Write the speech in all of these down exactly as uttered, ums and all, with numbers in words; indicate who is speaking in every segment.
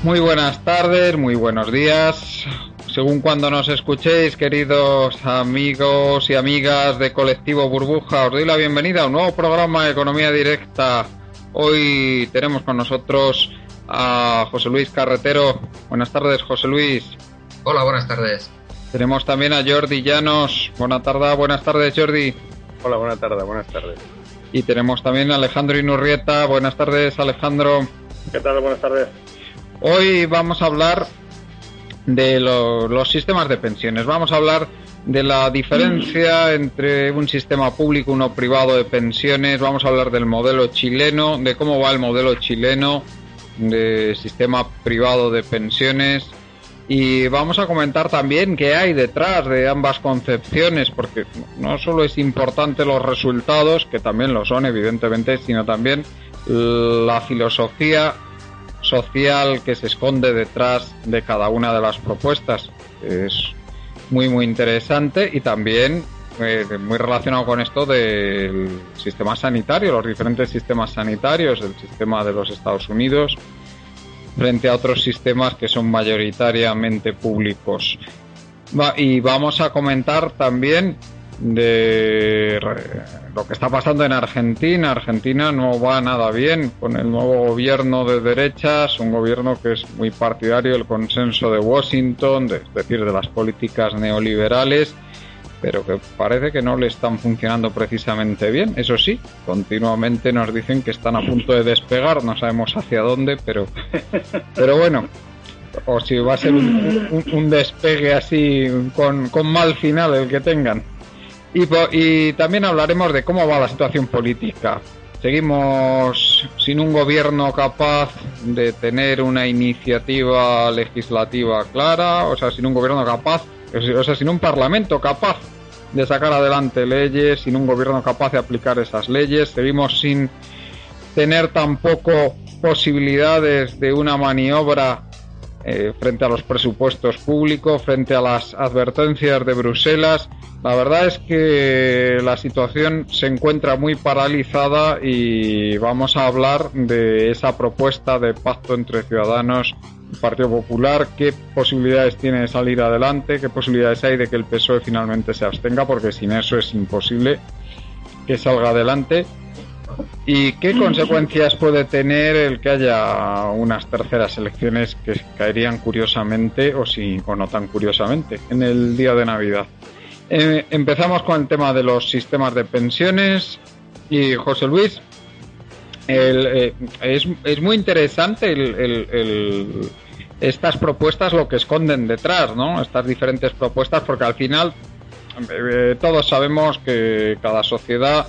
Speaker 1: Muy buenas tardes, muy buenos días, según cuando nos escuchéis, queridos amigos y amigas de Colectivo Burbuja. Os doy la bienvenida a un nuevo programa de Economía Directa. Hoy tenemos con nosotros a José Luis Carretero. Buenas tardes, José Luis.
Speaker 2: Hola, buenas tardes.
Speaker 1: Tenemos también a Jordi Llanos. Buenas tardes, buenas tardes, Jordi.
Speaker 3: Hola, buenas tardes, buenas tardes.
Speaker 1: Y tenemos también a Alejandro Inurrieta. Buenas tardes, Alejandro.
Speaker 3: ¿Qué tal? Buenas tardes.
Speaker 1: Hoy vamos a hablar de lo, los sistemas de pensiones. Vamos a hablar de la diferencia entre un sistema público y uno privado de pensiones. Vamos a hablar del modelo chileno, de cómo va el modelo chileno de sistema privado de pensiones. Y vamos a comentar también qué hay detrás de ambas concepciones, porque no solo es importante los resultados, que también lo son evidentemente, sino también la filosofía social que se esconde detrás de cada una de las propuestas. Es muy muy interesante y también eh, muy relacionado con esto del sistema sanitario, los diferentes sistemas sanitarios, el sistema de los Estados Unidos frente a otros sistemas que son mayoritariamente públicos. Va, y vamos a comentar también de lo que está pasando en Argentina. Argentina no va nada bien con el nuevo gobierno de derechas, un gobierno que es muy partidario del consenso de Washington, de, es decir, de las políticas neoliberales, pero que parece que no le están funcionando precisamente bien. Eso sí, continuamente nos dicen que están a punto de despegar, no sabemos hacia dónde, pero pero bueno, o si va a ser un, un, un despegue así con, con mal final el que tengan. Y, y también hablaremos de cómo va la situación política. Seguimos sin un gobierno capaz de tener una iniciativa legislativa clara, o sea, sin un gobierno capaz, o sea, sin un parlamento capaz de sacar adelante leyes, sin un gobierno capaz de aplicar esas leyes. Seguimos sin tener tampoco posibilidades de una maniobra eh, frente a los presupuestos públicos, frente a las advertencias de Bruselas. La verdad es que la situación se encuentra muy paralizada y vamos a hablar de esa propuesta de pacto entre Ciudadanos y Partido Popular, qué posibilidades tiene de salir adelante, qué posibilidades hay de que el P S O E finalmente se abstenga, porque sin eso es imposible que salga adelante, y qué consecuencias puede tener el que haya unas terceras elecciones que caerían curiosamente o, si, o no tan curiosamente en el día de Navidad. Eh, empezamos con el tema de los sistemas de pensiones y José Luis, el, eh, es, es muy interesante el, el, el, estas propuestas, lo que esconden detrás, ¿no? Estas diferentes propuestas, porque al final eh, todos sabemos que cada sociedad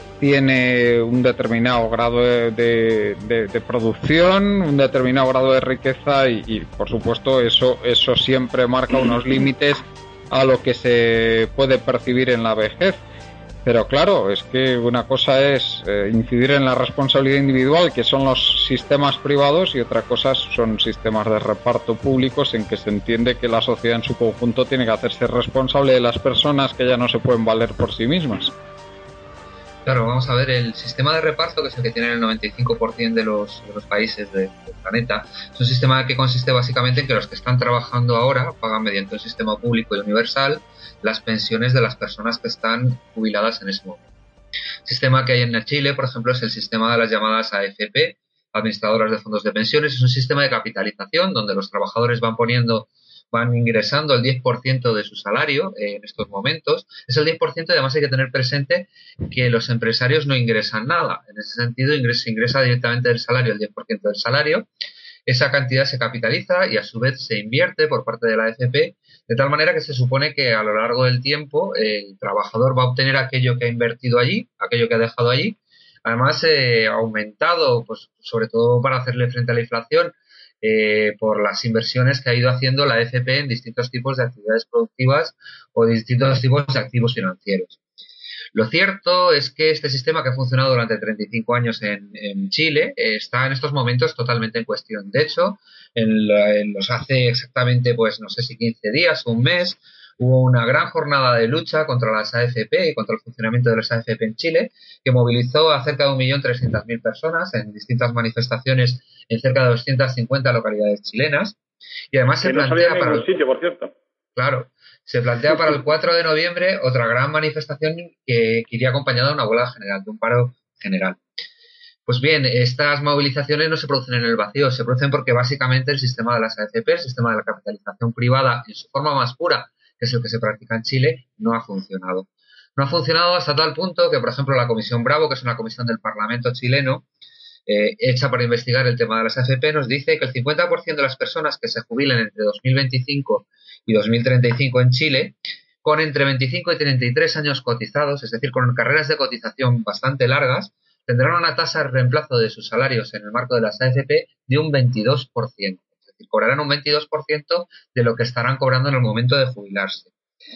Speaker 1: tiene un determinado grado de, de, de, de producción, un determinado grado de riqueza y, y por supuesto eso, eso siempre marca unos límites a lo que se puede percibir en la vejez. Pero claro, es que una cosa es eh, incidir en la responsabilidad individual, que son los sistemas privados, y otra cosa son sistemas de reparto públicos en que se entiende que la sociedad en su conjunto tiene que hacerse responsable de las personas que ya no se pueden valer por sí mismas.
Speaker 2: Claro, vamos a ver, el sistema de reparto, que es el que tiene el noventa y cinco por ciento de los, de los países de, del planeta, es un sistema que consiste básicamente en que los que están trabajando ahora pagan mediante un sistema público y universal las pensiones de las personas que están jubiladas en ese momento. El sistema que hay en Chile, por ejemplo, es el sistema de las llamadas A F P, administradoras de fondos de pensiones. Es un sistema de capitalización donde los trabajadores van poniendo van ingresando el diez por ciento de su salario eh, en estos momentos. Es el diez por ciento y además hay que tener presente que los empresarios no ingresan nada. En ese sentido, ingresa, ingresa directamente del salario, el diez por ciento del salario. Esa cantidad se capitaliza y a su vez se invierte por parte de la A F P, de tal manera que se supone que a lo largo del tiempo eh, el trabajador va a obtener aquello que ha invertido allí, aquello que ha dejado allí. Además, eh, ha aumentado, pues sobre todo para hacerle frente a la inflación, Eh, por las inversiones que ha ido haciendo la A F P en distintos tipos de actividades productivas o distintos tipos de activos financieros. Lo cierto es que este sistema, que ha funcionado durante treinta y cinco años en, en Chile, eh, está en estos momentos totalmente en cuestión. De hecho, en, la, en los hace exactamente, pues no sé si quince días o un mes, Hubo una gran jornada de lucha contra las A F P y contra el funcionamiento de las A F P en Chile, que movilizó a cerca de un millón trescientas mil personas en distintas manifestaciones en cerca de doscientas cincuenta localidades chilenas. Y además
Speaker 3: que
Speaker 2: se
Speaker 3: no
Speaker 2: plantea
Speaker 3: salía en
Speaker 2: para
Speaker 3: ningún
Speaker 2: el,
Speaker 3: sitio, por cierto.
Speaker 2: claro, se plantea para el cuatro de noviembre otra gran manifestación que, que iría acompañada de una huelga general, de un paro general. Pues bien, estas movilizaciones no se producen en el vacío, se producen porque básicamente el sistema de las A F P, el sistema de la capitalización privada en su forma más pura, que es el que se practica en Chile, no ha funcionado. No ha funcionado hasta tal punto que, por ejemplo, la Comisión Bravo, que es una comisión del Parlamento chileno, eh, hecha para investigar el tema de las A F P, nos dice que el cincuenta por ciento de las personas que se jubilen entre dos mil veinticinco y dos mil treinta y cinco en Chile, con entre veinticinco y treinta y tres años cotizados, es decir, con carreras de cotización bastante largas, tendrán una tasa de reemplazo de sus salarios en el marco de las A F P de un veintidós por ciento. Es decir, cobrarán un veintidós por ciento de lo que estarán cobrando en el momento de jubilarse.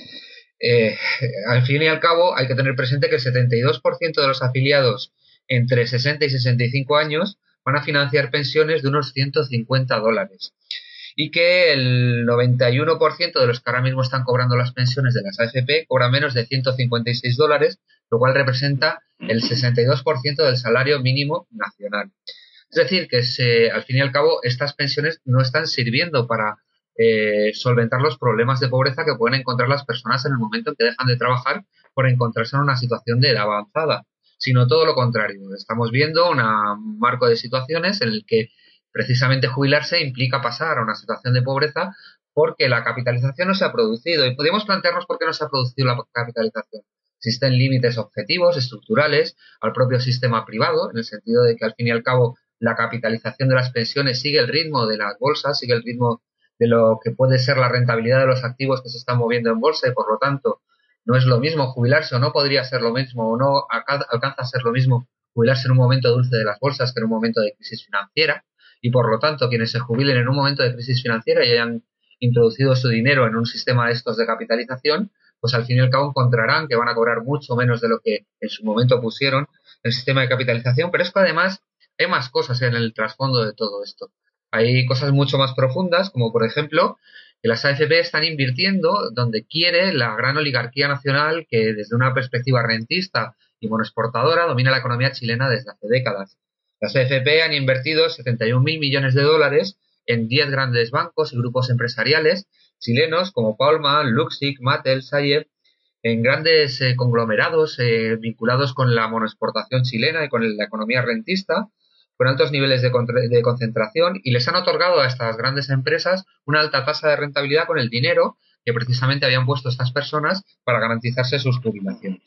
Speaker 2: Eh, al fin y al cabo, hay que tener presente que el setenta y dos por ciento de los afiliados entre sesenta y sesenta y cinco años van a financiar pensiones de unos ciento cincuenta dólares. Y que el noventa y uno por ciento de los que ahora mismo están cobrando las pensiones de las A F P cobran menos de ciento cincuenta y seis dólares, lo cual representa el sesenta y dos por ciento del salario mínimo nacional. Es decir, que se, al fin y al cabo estas pensiones no están sirviendo para eh, solventar los problemas de pobreza que pueden encontrar las personas en el momento en que dejan de trabajar por encontrarse en una situación de edad avanzada, sino todo lo contrario. Estamos viendo un marco de situaciones en el que precisamente jubilarse implica pasar a una situación de pobreza porque la capitalización no se ha producido. Y podemos plantearnos por qué no se ha producido la capitalización. Existen límites objetivos, estructurales, al propio sistema privado, en el sentido de que al fin y al cabo la capitalización de las pensiones sigue el ritmo de las bolsas, sigue el ritmo de lo que puede ser la rentabilidad de los activos que se están moviendo en bolsa y por lo tanto no es lo mismo jubilarse o no podría ser lo mismo o no alcanza a ser lo mismo jubilarse en un momento dulce de las bolsas que en un momento de crisis financiera. Y por lo tanto quienes se jubilen en un momento de crisis financiera y hayan introducido su dinero en un sistema de estos de capitalización, pues al fin y al cabo encontrarán que van a cobrar mucho menos de lo que en su momento pusieron en el sistema de capitalización, pero es que además hay más cosas en el trasfondo de todo esto. Hay cosas mucho más profundas, como por ejemplo que las A F P están invirtiendo donde quiere la gran oligarquía nacional que desde una perspectiva rentista y monoexportadora domina la economía chilena desde hace décadas. Las A F P han invertido setenta y un mil millones de dólares en diez grandes bancos y grupos empresariales chilenos como Paulman, Luxic, Mattel, Sayer, en grandes eh, conglomerados eh, vinculados con la monoexportación chilena y con el, la economía rentista, con altos niveles de, de concentración, y les han otorgado a estas grandes empresas una alta tasa de rentabilidad con el dinero que precisamente habían puesto estas personas para garantizarse sus jubilaciones.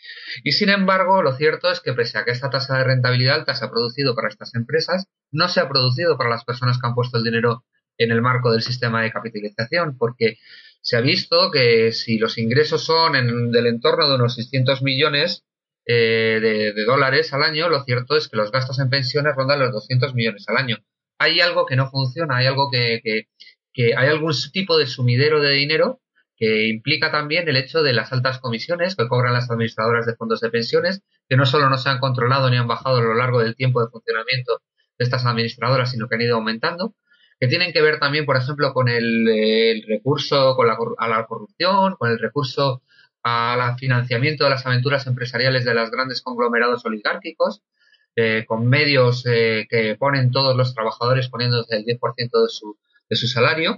Speaker 2: Y sin embargo, lo cierto es que pese a que esta tasa de rentabilidad alta se ha producido para estas empresas, no se ha producido para las personas que han puesto el dinero en el marco del sistema de capitalización, porque se ha visto que si los ingresos son en, del entorno de unos seiscientos millones eh, de, de dólares al año, lo cierto es que los gastos en pensiones rondan los doscientos millones al año. Hay algo que no funciona, hay algo que, que, que hay algún tipo de sumidero de dinero que implica también el hecho de las altas comisiones que cobran las administradoras de fondos de pensiones, que no solo no se han controlado ni han bajado a lo largo del tiempo de funcionamiento de estas administradoras, sino que han ido aumentando, que tienen que ver también, por ejemplo, con el, el recurso con la, a la corrupción, con el recurso al financiamiento de las aventuras empresariales de los grandes conglomerados oligárquicos, eh, con medios eh, que ponen todos los trabajadores poniéndose el diez por ciento de su, de su salario,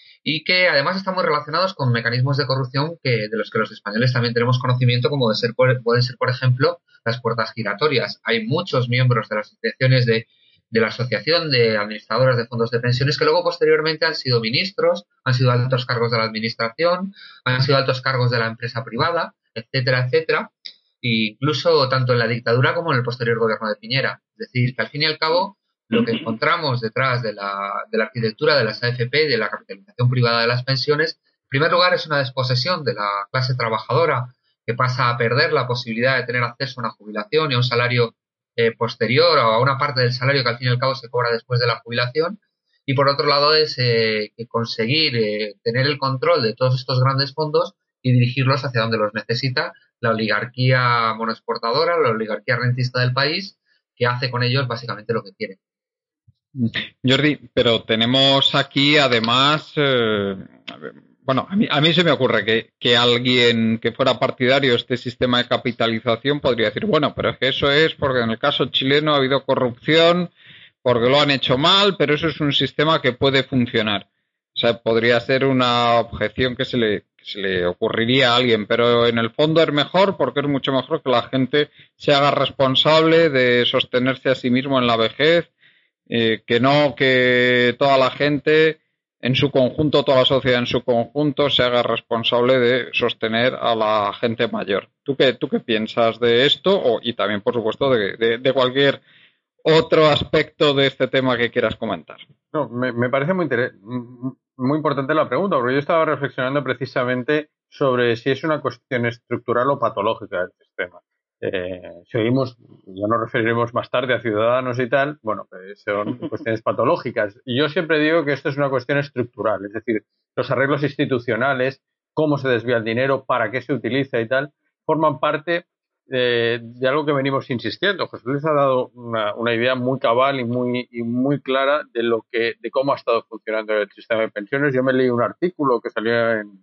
Speaker 2: y que además están muy relacionados con mecanismos de corrupción que de los que los españoles también tenemos conocimiento, como de ser, pueden ser, por ejemplo, las puertas giratorias. Hay muchos miembros de las asociaciones de, de la Asociación de Administradoras de Fondos de Pensiones que luego posteriormente han sido ministros, han sido altos cargos de la administración, han sido altos cargos de la empresa privada, etcétera, etcétera, e incluso tanto en la dictadura como en el posterior gobierno de Piñera. Es decir, que al fin y al cabo lo que encontramos detrás de la, de la arquitectura de las A F P y de la capitalización privada de las pensiones, en primer lugar, es una desposesión de la clase trabajadora que pasa a perder la posibilidad de tener acceso a una jubilación y a un salario eh, posterior o a una parte del salario que al fin y al cabo se cobra después de la jubilación. Y por otro lado es eh, conseguir eh, tener el control de todos estos grandes fondos y dirigirlos hacia donde los necesita la oligarquía monoexportadora, la oligarquía rentista del país, que hace con ellos básicamente lo que quiere.
Speaker 1: Jordi, pero tenemos aquí además, eh, Bueno, a mí, a mí se me ocurre que, que alguien que fuera partidario de este sistema de capitalización podría decir, bueno, pero es que eso es porque en el caso chileno ha habido corrupción, porque lo han hecho mal, pero eso es un sistema que puede funcionar. O sea, podría ser una objeción que se le, que se le ocurriría a alguien, pero en el fondo es mejor porque es mucho mejor que la gente se haga responsable de sostenerse a sí mismo en la vejez, eh, que no que toda la gente en su conjunto, toda la sociedad en su conjunto se haga responsable de sostener a la gente mayor. ¿Tú qué, tú qué piensas de esto? O, y también, por supuesto, de, de, de cualquier otro aspecto de este tema que quieras comentar.
Speaker 3: No, me, me parece muy, muy importante la pregunta, porque yo estaba reflexionando precisamente sobre si es una cuestión estructural o patológica del sistema. Eh, si oímos, ya nos referiremos más tarde a ciudadanos y tal, bueno, pues son cuestiones patológicas. Y yo siempre digo que esto es una cuestión estructural, es decir, los arreglos institucionales, cómo se desvía el dinero, para qué se utiliza y tal, forman parte eh, de algo que venimos insistiendo. José Luis ha dado una, una idea muy cabal y muy, y muy clara de lo que, de cómo ha estado funcionando el sistema de pensiones. Yo me leí un artículo que salió en,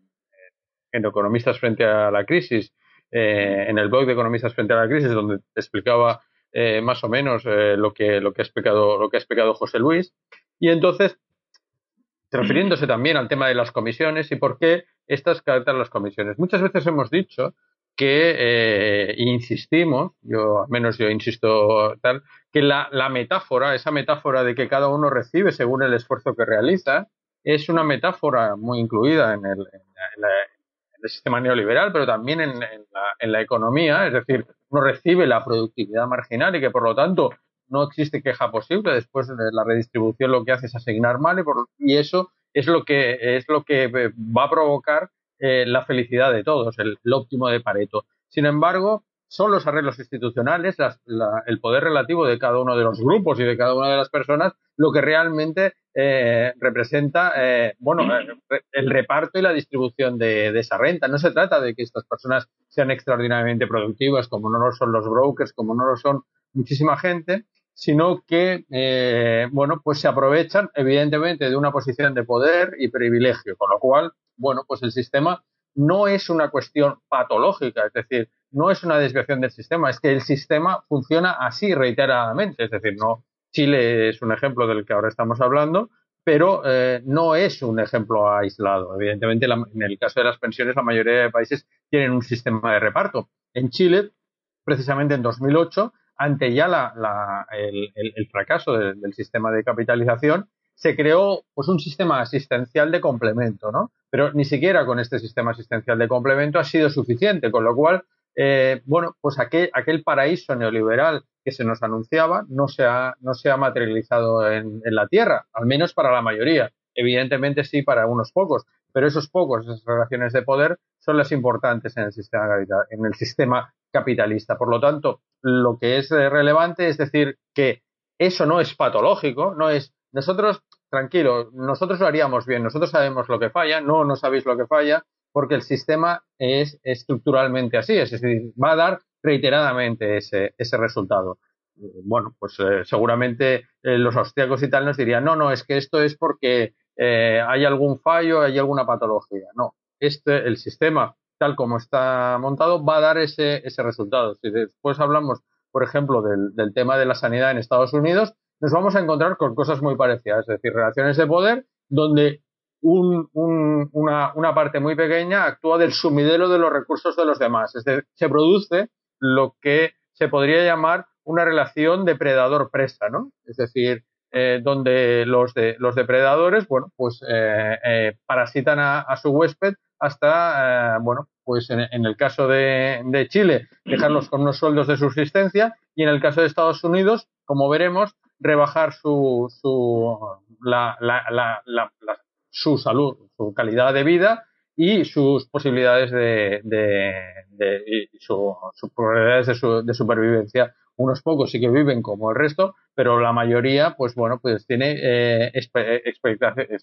Speaker 3: en Economistas frente a la crisis, eh, en el blog de Economistas frente a la crisis, donde explicaba eh, más o menos eh, lo que lo que ha explicado lo que ha explicado José Luis. Y entonces, refiriéndose también al tema de las comisiones y por qué estas caracterizan las comisiones. Muchas veces hemos dicho que eh, insistimos, yo al menos yo insisto tal, que la, la metáfora, esa metáfora de que cada uno recibe según el esfuerzo que realiza, es una metáfora muy incluida en el, en la, en la, en el sistema neoliberal, pero también en, en, la, en la economía, es decir, uno recibe la productividad marginal y que por lo tanto no existe queja posible. Después de la redistribución lo que hace es asignar mal y, por, y eso es lo que es lo que va a provocar eh, la felicidad de todos, el, el óptimo de Pareto. Sin embargo, son los arreglos institucionales, las, la, el poder relativo de cada uno de los grupos y de cada una de las personas, lo que realmente eh, representa eh, bueno, el reparto y la distribución de, de esa renta. No se trata de que estas personas sean extraordinariamente productivas, como no lo son los brokers, como no lo son muchísima gente, sino que, eh, bueno, pues se aprovechan, evidentemente, de una posición de poder y privilegio, con lo cual, bueno, pues el sistema no es una cuestión patológica, es decir, no es una desviación del sistema, es que el sistema funciona así reiteradamente, es decir, no, Chile es un ejemplo del que ahora estamos hablando, pero eh, no es un ejemplo aislado. Evidentemente, la, en el caso de las pensiones, la mayoría de países tienen un sistema de reparto. En Chile, precisamente en dos mil ocho, ante ya la, la, el, el, el fracaso de, del sistema de capitalización, se creó pues un sistema asistencial de complemento, ¿no? Pero ni siquiera con este sistema asistencial de complemento ha sido suficiente, con lo cual, eh, bueno, pues aquel, aquel paraíso neoliberal que se nos anunciaba no se ha, no se ha materializado en, en la tierra, al menos para la mayoría. Evidentemente sí para unos pocos, pero esos pocos, esas relaciones de poder, son las importantes en el sistema, en el sistema capitalista. Por lo tanto, lo que es relevante es decir que eso no es patológico, no es nosotros, tranquilo, nosotros lo haríamos bien, nosotros sabemos lo que falla, no, no sabéis lo que falla, porque el sistema es estructuralmente así, es decir, va a dar reiteradamente ese, ese resultado. Bueno, pues eh, seguramente eh, los austríacos y tal nos dirían, no, no, es que esto es porque eh, hay algún fallo, hay alguna patología. No, este, el sistema tal como está montado va a dar ese, ese resultado. Si después hablamos, por ejemplo, del, del tema de la sanidad en Estados Unidos, nos vamos a encontrar con cosas muy parecidas, es decir, relaciones de poder donde un, un, una, una parte muy pequeña actúa del sumidero de los recursos de los demás. Es decir, se produce lo que se podría llamar una relación depredador-presa, ¿no? Es decir, eh, donde los, de, los depredadores, bueno, pues eh, eh, parasitan a, a su huésped hasta, eh, bueno, pues en, en el caso de, de Chile, dejarlos con unos sueldos de subsistencia y en el caso de Estados Unidos, como veremos, rebajar su, su, la, la, la, la, la, su salud, su calidad de vida y sus posibilidades de, de, de y su, sus probabilidades de, su, de supervivencia. Unos pocos sí que viven como el resto, pero la mayoría, pues bueno, pues tiene eh, expectativas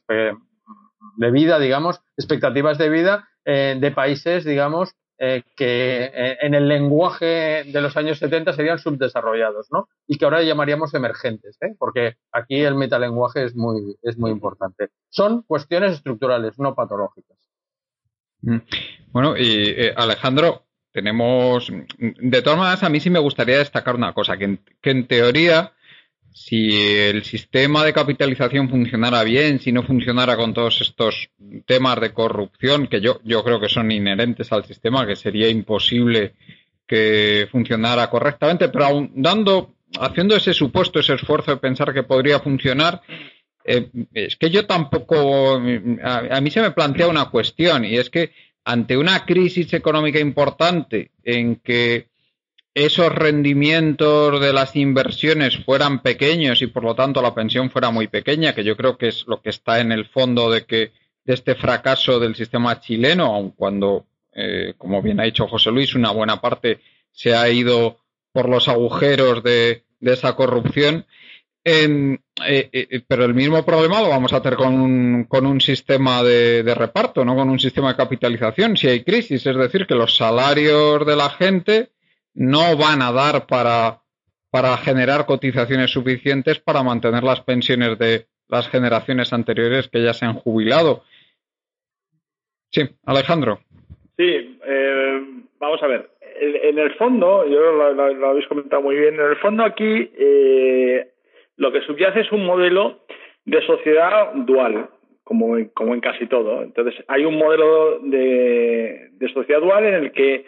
Speaker 3: de vida, digamos, expectativas de vida eh, de países, digamos, eh, que eh, en el lenguaje de los años setenta serían subdesarrollados, ¿no? Y que ahora llamaríamos emergentes, ¿eh? Porque aquí el metalenguaje es muy, es muy importante. Son cuestiones estructurales, no patológicas.
Speaker 1: Bueno, y eh, Alejandro, tenemos... De todas maneras, a mí sí me gustaría destacar una cosa, que en, que en teoría, si el sistema de capitalización funcionara bien, si no funcionara con todos estos temas de corrupción, que yo, yo creo que son inherentes al sistema, que sería imposible que funcionara correctamente, pero aún dando, haciendo ese supuesto, ese esfuerzo de pensar que podría funcionar, eh, es que yo tampoco, a, a mí se me plantea una cuestión, y es que ante una crisis económica importante en que esos rendimientos de las inversiones fueran pequeños y por lo tanto la pensión fuera muy pequeña, que yo creo que es lo que está en el fondo de que de este fracaso del sistema chileno, aun cuando, eh, como bien ha dicho José Luis, una buena parte se ha ido por los agujeros de, de esa corrupción. En, eh, eh, pero el mismo problema lo vamos a hacer con un, con un sistema de, de reparto, no con un sistema de capitalización. Si hay crisis, es decir, que los salarios de la gente no van a dar para, para generar cotizaciones suficientes para mantener las pensiones de las generaciones anteriores que ya se han jubilado. Sí, Alejandro.
Speaker 4: Sí, eh, vamos a ver. En, en el fondo, yo lo, lo, lo habéis comentado muy bien, en el fondo aquí eh, lo que subyace es un modelo de sociedad dual, como en, como en casi todo. Entonces, hay un modelo de, de sociedad dual en el que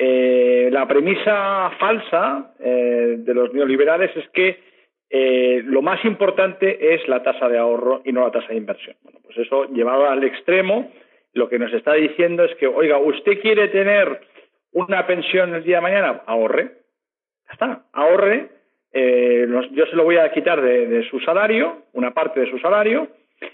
Speaker 4: Eh, la premisa falsa eh, de los neoliberales es que eh, lo más importante es la tasa de ahorro y no la tasa de inversión. Bueno, pues eso llevado al extremo, lo que nos está diciendo es que, oiga, ¿usted quiere tener una pensión el día de mañana? Ahorre. Ya está, ahorre. Eh, los, yo se lo voy a quitar de, de su salario, una parte de su salario,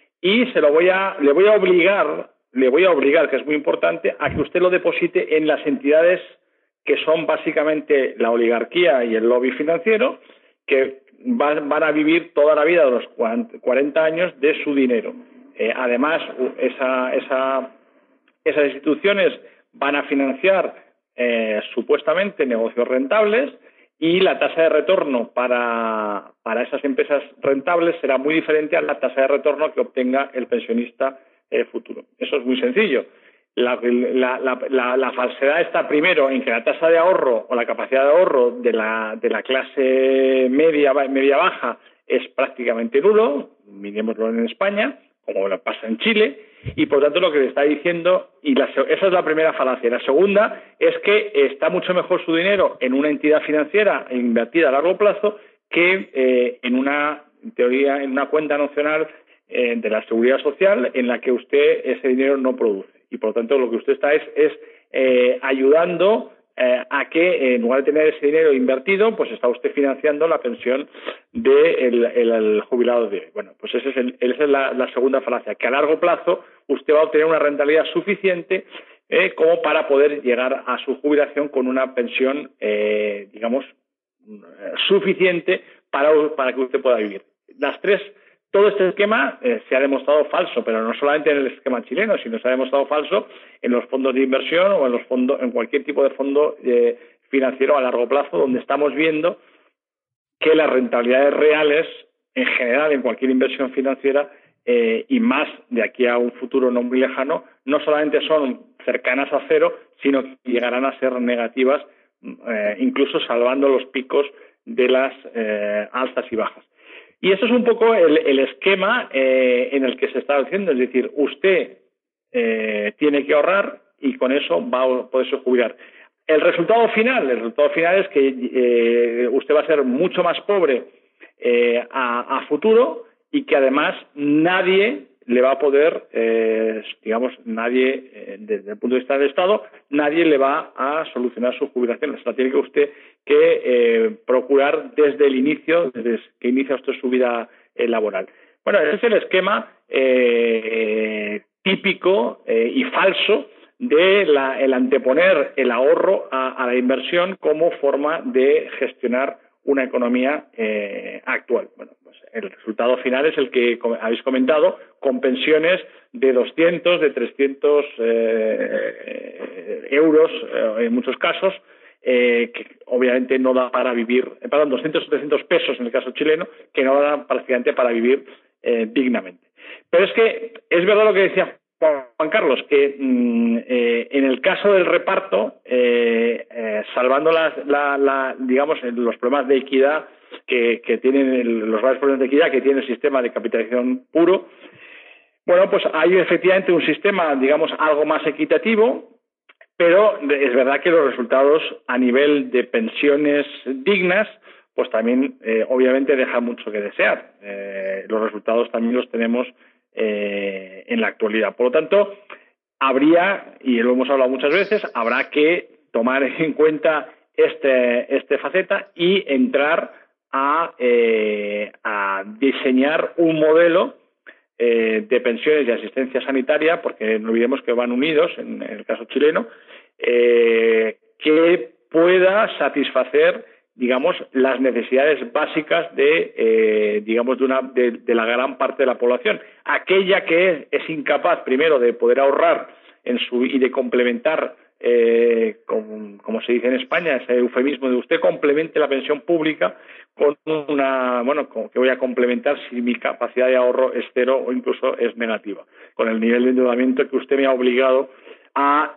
Speaker 4: y se lo voy a, le voy a obligar le voy a obligar, que es muy importante, a que usted lo deposite en las entidades que son básicamente la oligarquía y el lobby financiero, que van, van a vivir toda la vida de los cuarenta años de su dinero. Eh, además, esa, esa, esas instituciones van a financiar eh, supuestamente negocios rentables y la tasa de retorno para, para esas empresas rentables será muy diferente a la tasa de retorno que obtenga el pensionista Eh, futuro. Eso es muy sencillo. La, la, la, la, la falsedad está primero en que la tasa de ahorro o la capacidad de ahorro de la, de la clase media, media baja es prácticamente nulo, mirémoslo en España, como lo pasa en Chile, y por tanto lo que le está diciendo, y la, esa es la primera falacia. La segunda es que está mucho mejor su dinero en una entidad financiera invertida a largo plazo que eh, en una, en teoría, en una cuenta nacional Eh, de la seguridad social en la que usted ese dinero no produce y por lo tanto lo que usted está es, es eh, ayudando eh, a que eh, en lugar de tener ese dinero invertido pues está usted financiando la pensión del de el, el jubilado de hoy. Bueno, pues ese es el, esa es la, la segunda falacia, que a largo plazo usted va a obtener una rentabilidad suficiente eh, como para poder llegar a su jubilación con una pensión eh, digamos suficiente para, para que usted pueda vivir. Las tres Todo este esquema eh, se ha demostrado falso, pero no solamente en el esquema chileno, sino se ha demostrado falso en los fondos de inversión o en los fondos, en cualquier tipo de fondo eh, financiero a largo plazo, donde estamos viendo que las rentabilidades reales, en general, en cualquier inversión financiera, eh, y más de aquí a un futuro no muy lejano, no solamente son cercanas a cero, sino que llegarán a ser negativas, eh, incluso salvando los picos de las eh, alzas y bajas. Y eso es un poco el, el esquema eh, en el que se está haciendo, es decir, usted eh, tiene que ahorrar y con eso va a poderse jubilar. El resultado final, el resultado final es que eh, usted va a ser mucho más pobre eh, a, a futuro y que además nadie le va a poder, eh, digamos, nadie, eh, desde el punto de vista del Estado, nadie le va a solucionar su jubilación. O sea, tiene que usted que eh, procurar desde el inicio, desde que inicia usted su vida eh, laboral. Bueno, ese es el esquema eh, típico eh, y falso de la, el anteponer el ahorro a, a la inversión como forma de gestionar una economía eh, actual. Bueno, pues el resultado final es el que habéis comentado, con pensiones de doscientos, de trescientos eh, euros eh, en muchos casos, eh, que obviamente no da para vivir, eh, perdón, doscientos o trescientos pesos en el caso chileno, que no da prácticamente para vivir eh, dignamente. Pero es que es verdad lo que decía Juan Carlos, que mm, eh, en el caso del reparto, eh, eh, salvando las, la, la, digamos, los problemas de equidad que, que tienen el, los graves problemas de equidad que tiene el sistema de capitalización puro, bueno, pues hay efectivamente un sistema, digamos, algo más equitativo, pero es verdad que los resultados a nivel de pensiones dignas, pues también eh, obviamente dejan mucho que desear. Eh, los resultados también los tenemos eh, en la actualidad. Por lo tanto, habría, y lo hemos hablado muchas veces, habrá que tomar en cuenta este, este faceta y entrar a, eh, a diseñar un modelo eh, de pensiones y asistencia sanitaria, porque no olvidemos que van unidos, en, en el caso chileno, eh, que pueda satisfacer, digamos, las necesidades básicas de, eh, digamos, de, una, de, de la gran parte de la población. Aquella que es, es incapaz, primero, de poder ahorrar en su y de complementar, eh, con, como se dice en España, ese eufemismo de usted complemente la pensión pública con una, bueno, con, que voy a complementar si mi capacidad de ahorro es cero o incluso es negativa, con el nivel de endeudamiento que usted me ha obligado a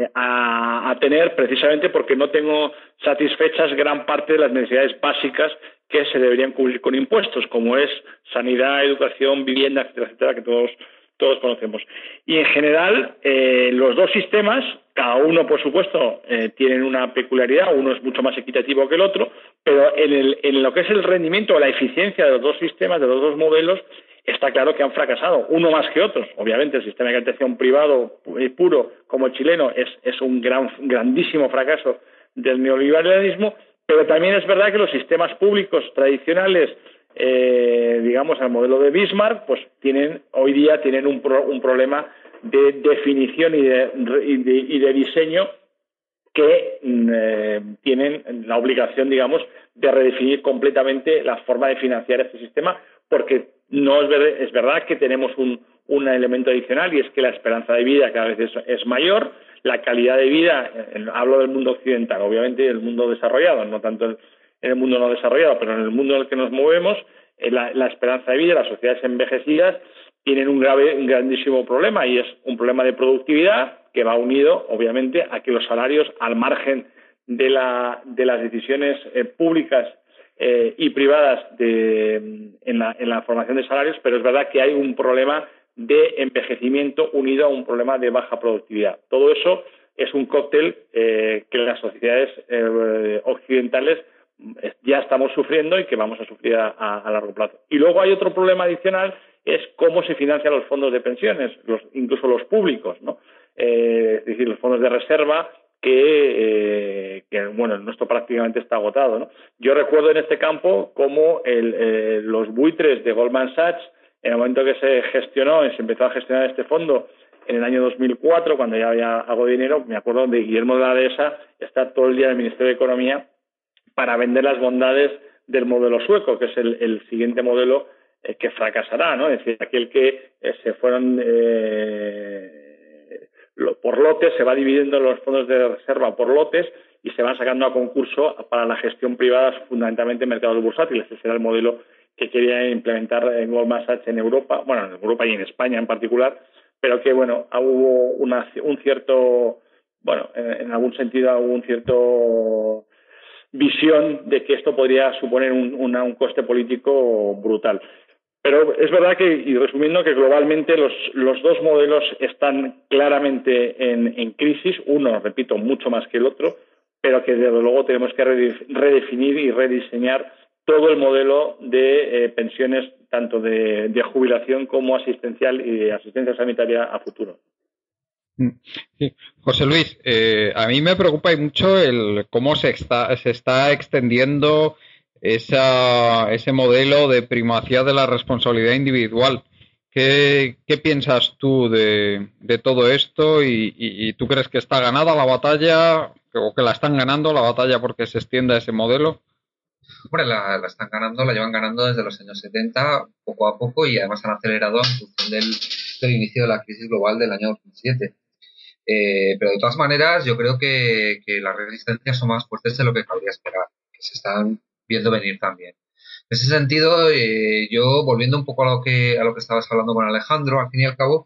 Speaker 4: A, a tener, precisamente porque no tengo satisfechas gran parte de las necesidades básicas que se deberían cubrir con impuestos, como es sanidad, educación, vivienda, etcétera, etcétera, que todos todos conocemos. Y en general, eh, los dos sistemas, cada uno, por supuesto, eh, tienen una peculiaridad, uno es mucho más equitativo que el otro, pero en, el, en lo que es el rendimiento o la eficiencia de los dos sistemas, de los dos modelos, está claro que han fracasado, uno más que otros. Obviamente el sistema de capitalización privado puro como el chileno es, es un gran, grandísimo fracaso del neoliberalismo, pero también es verdad que los sistemas públicos tradicionales, eh, digamos el modelo de Bismarck, pues tienen hoy día tienen un, pro, un problema de definición y de, y de, y de diseño que eh, tienen la obligación, digamos, de redefinir completamente la forma de financiar este sistema, porque no es, ver, es verdad que tenemos un, un elemento adicional, y es que la esperanza de vida cada vez es, es mayor, la calidad de vida, eh, hablo del mundo occidental, obviamente del mundo desarrollado, no tanto en el mundo no desarrollado, pero en el mundo en el que nos movemos, eh, la, la esperanza de vida, las sociedades envejecidas tienen un grave, un grandísimo problema, y es un problema de productividad que va unido, obviamente, a que los salarios, al margen de, la, de las decisiones eh, públicas eh, y privadas de, en, la, en la formación de salarios, pero es verdad que hay un problema de envejecimiento unido a un problema de baja productividad. Todo eso es un cóctel eh, que las sociedades eh, occidentales ya estamos sufriendo y que vamos a sufrir a, a, a largo plazo. Y luego hay otro problema adicional, es cómo se financian los fondos de pensiones, los, incluso los públicos, ¿no? Eh, es decir, los fondos de reserva que, eh, que, bueno, el nuestro prácticamente está agotado, ¿no? Yo recuerdo en este campo cómo el, eh, los buitres de Goldman Sachs, en el momento que se gestionó, se empezó a gestionar este fondo en el año dos mil cuatro, cuando ya había algo de dinero, me acuerdo de Guillermo de la Dehesa, está todo el día en el Ministerio de Economía para vender las bondades del modelo sueco, que es el, el siguiente modelo eh, que fracasará, ¿no? Es decir, aquel que eh, se fueron eh, lo, por lotes, se va dividiendo los fondos de reserva por lotes y se van sacando a concurso para la gestión privada, fundamentalmente en mercados bursátiles. Ese era el modelo que quería implementar en Goldman Sachs en Europa, bueno, en Europa y en España en particular, pero que, bueno, hubo una, un cierto, bueno, en, en algún sentido hubo un cierto visión de que esto podría suponer un, una, un coste político brutal. Pero es verdad que, y resumiendo, que globalmente los, los dos modelos están claramente en, en crisis, uno, repito, mucho más que el otro, pero que desde luego tenemos que redefinir y rediseñar todo el modelo de eh, pensiones, tanto de, de jubilación como asistencial y de asistencia sanitaria a futuro.
Speaker 1: Sí. José Luis, eh, a mí me preocupa mucho el cómo se está, se está extendiendo esa, ese modelo de primacía de la responsabilidad individual. ¿Qué, qué piensas tú de, de todo esto? Y, y, ¿Y tú crees que está ganada la batalla o que la están ganando la batalla porque se extienda ese modelo?
Speaker 2: Hombre, la, la están ganando, la llevan ganando desde los años setenta, poco a poco, y además han acelerado en función del, del inicio de la crisis global del año dos mil siete. Eh, pero de todas maneras, yo creo que, que las resistencias son más fuertes de lo que cabría esperar, que se están viendo venir también. En ese sentido, eh, yo, volviendo un poco a lo que a lo que estabas hablando con Alejandro, al fin y al cabo,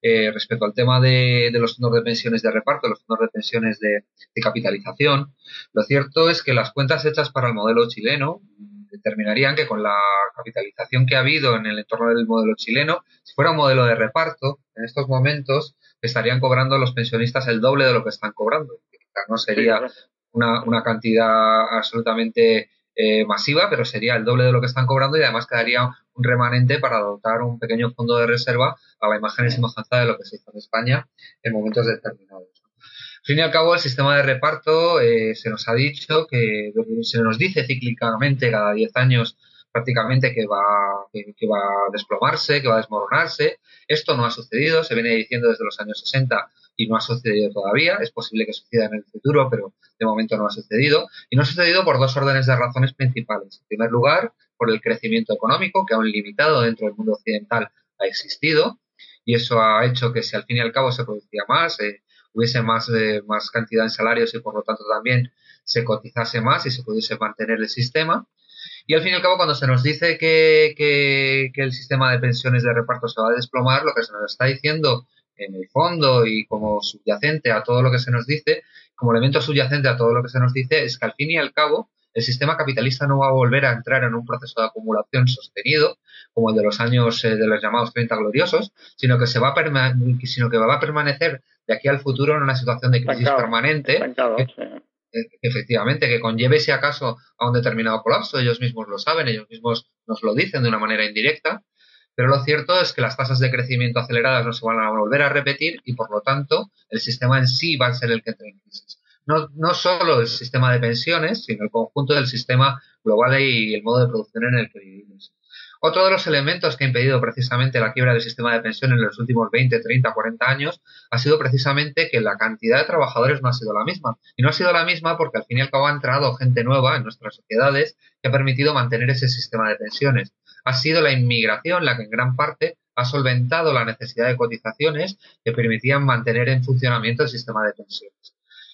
Speaker 2: eh, respecto al tema de, de los fondos de pensiones de reparto, los fondos de pensiones de, de capitalización, lo cierto es que las cuentas hechas para el modelo chileno determinarían que con la capitalización que ha habido en el entorno del modelo chileno, si fuera un modelo de reparto, en estos momentos estarían cobrando los pensionistas el doble de lo que están cobrando. No sería una, una cantidad absolutamente eh, masiva, pero sería el doble de lo que están cobrando y además quedaría un remanente para dotar un pequeño fondo de reserva a la imagen y semejanza de lo que se hizo en España en momentos determinados. Al fin y al cabo, el sistema de reparto eh, se nos ha dicho que se nos dice cíclicamente cada diez años prácticamente que va, que, que va a desplomarse, que va a desmoronarse. Esto no ha sucedido, se viene diciendo desde los años sesenta y no ha sucedido todavía. Es posible que suceda en el futuro, pero de momento no ha sucedido. Y no ha sucedido por dos órdenes de razones principales. En primer lugar, por el crecimiento económico, que aún limitado dentro del mundo occidental ha existido. Y eso ha hecho que si al fin y al cabo se producía más, eh, hubiese más, eh, más cantidad en salarios y por lo tanto también se cotizase más y se pudiese mantener el sistema. Y al fin y al cabo, cuando se nos dice que, que, que el sistema de pensiones de reparto se va a desplomar, lo que se nos está diciendo en el fondo y como subyacente a todo lo que se nos dice, como elemento subyacente a todo lo que se nos dice, es que al fin y al cabo el sistema capitalista no va a volver a entrar en un proceso de acumulación sostenido, como el de los años eh, de los llamados treinta gloriosos, sino que se va a perma- sino que va a permanecer de aquí al futuro en una situación de crisis
Speaker 4: Estancado,
Speaker 2: permanente.
Speaker 4: estancado,
Speaker 2: que,
Speaker 4: sí.
Speaker 2: Efectivamente, que conlleve si acaso a un determinado colapso. Ellos mismos lo saben, ellos mismos nos lo dicen de una manera indirecta, pero lo cierto es que las tasas de crecimiento aceleradas no se van a volver a repetir y, por lo tanto, el sistema en sí va a ser el que entre en crisis. No, no solo el sistema de pensiones, sino el conjunto del sistema global y el modo de producción en el que vivimos. Otro de los elementos que ha impedido precisamente la quiebra del sistema de pensiones en los últimos veinte, treinta, cuarenta años ha sido precisamente que la cantidad de trabajadores no ha sido la misma. Y no ha sido la misma porque al fin y al cabo ha entrado gente nueva en nuestras sociedades que ha permitido mantener ese sistema de pensiones. Ha sido la inmigración la que en gran parte ha solventado la necesidad de cotizaciones que permitían mantener en funcionamiento el sistema de pensiones.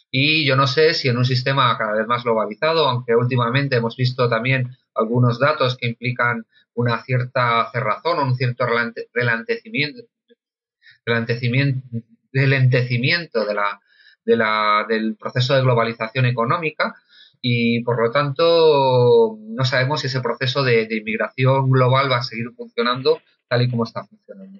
Speaker 2: Y yo no sé si en un sistema cada vez más globalizado, aunque últimamente hemos visto también algunos datos que implican una cierta cerrazón o un cierto relantecimiento, relantecimiento, relentecimiento de la, de la, del proceso de globalización económica y, por lo tanto, no sabemos si ese proceso de, de inmigración global va a seguir funcionando tal y como está funcionando.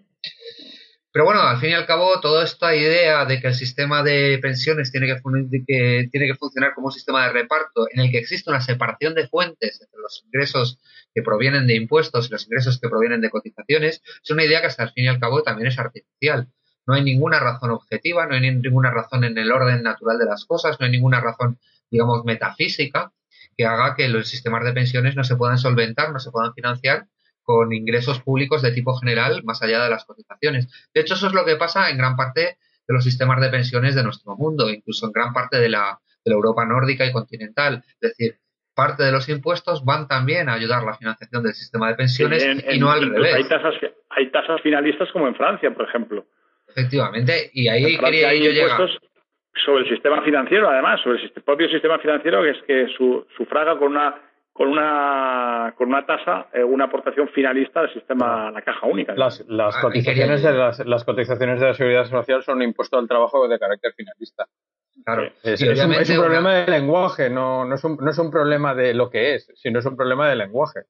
Speaker 2: Pero bueno, al fin y al cabo, toda esta idea de que el sistema de pensiones tiene que, que, tiene que funcionar como un sistema de reparto en el que existe una separación de fuentes entre los ingresos que provienen de impuestos y los ingresos que provienen de cotizaciones, es una idea que hasta el fin y al cabo también es artificial. No hay ninguna razón objetiva, no hay ninguna razón en el orden natural de las cosas, no hay ninguna razón, digamos, metafísica que haga que los sistemas de pensiones no se puedan solventar, no se puedan financiar con ingresos públicos de tipo general más allá de las cotizaciones. De hecho, eso es lo que pasa en gran parte de los sistemas de pensiones de nuestro mundo, incluso en gran parte de la, de la Europa nórdica y continental. Es decir, parte de los impuestos van también a ayudar a la financiación del sistema de pensiones, sí, en, y no en, al revés.
Speaker 4: Hay tasas, hay tasas finalistas como en Francia, por ejemplo.
Speaker 2: Efectivamente, y ahí quería yo llegar.
Speaker 4: Sobre el sistema financiero, además, sobre el propio sistema financiero, que es que su, sufraga con una con una con una tasa, eh, una aportación finalista del sistema, la caja única.
Speaker 3: Las, las, ah, cotizaciones de las, las cotizaciones de la Seguridad Social son un impuesto al trabajo de carácter finalista.
Speaker 2: Claro.
Speaker 3: Es, es, un, es un problema una... de lenguaje, no, no, es un, no es un problema de lo que es, sino es un problema de lenguaje.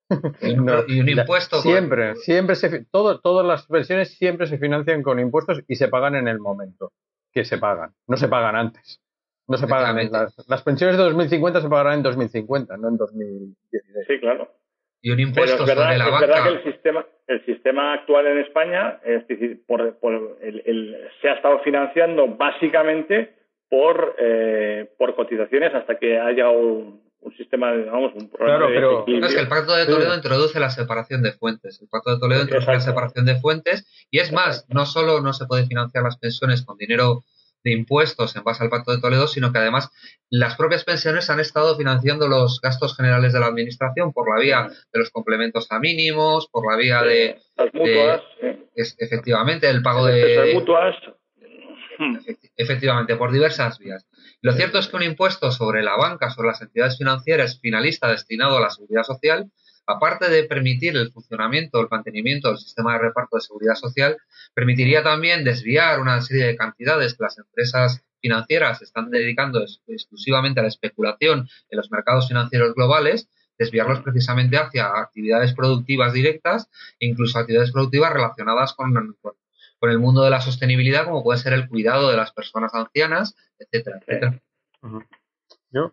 Speaker 2: No, y un impuesto.
Speaker 3: Siempre, con... siempre se, todo, todas las pensiones siempre se financian con impuestos y se pagan en el momento que se pagan, no se pagan antes. No se pagan en las, las pensiones de dos mil cincuenta se pagarán en dos mil cincuenta, no en dos mil dieciséis.
Speaker 4: Sí, claro.
Speaker 2: Y un impuesto
Speaker 4: Pero es verdad,
Speaker 2: sobre la
Speaker 4: es
Speaker 2: banca.
Speaker 4: verdad que el sistema, el sistema actual en España, es decir, por, por el, el, se ha estado financiando básicamente por eh, por cotizaciones hasta que haya un, un sistema, digamos, un programa
Speaker 3: claro, pero,
Speaker 4: de
Speaker 2: es que el Pacto de Toledo
Speaker 3: sí.
Speaker 2: introduce la separación de fuentes. El Pacto de Toledo introduce Exacto. la separación de fuentes y es más, Exacto. no solo no se puede financiar las pensiones con dinero de impuestos en base al Pacto de Toledo, sino que además las propias pensiones han estado financiando los gastos generales de la administración por la vía de los complementos a mínimos, por la vía
Speaker 4: sí,
Speaker 2: de...
Speaker 4: las mutuas.
Speaker 2: De, sí. es, efectivamente, el pago
Speaker 4: el
Speaker 2: de...
Speaker 4: de mutuas.
Speaker 2: Efectivamente, por diversas vías. Lo cierto es que un impuesto sobre la banca, sobre las entidades financieras finalista destinado a la seguridad social, aparte de permitir el funcionamiento, el mantenimiento del sistema de reparto de seguridad social, permitiría también desviar una serie de cantidades que las empresas financieras están dedicando es, exclusivamente a la especulación en los mercados financieros globales, desviarlos precisamente hacia actividades productivas directas e incluso actividades productivas relacionadas con, con, con el mundo de la sostenibilidad, como puede ser el cuidado de las personas ancianas, etcétera, etcétera.
Speaker 3: Uh-huh. ¿Yo?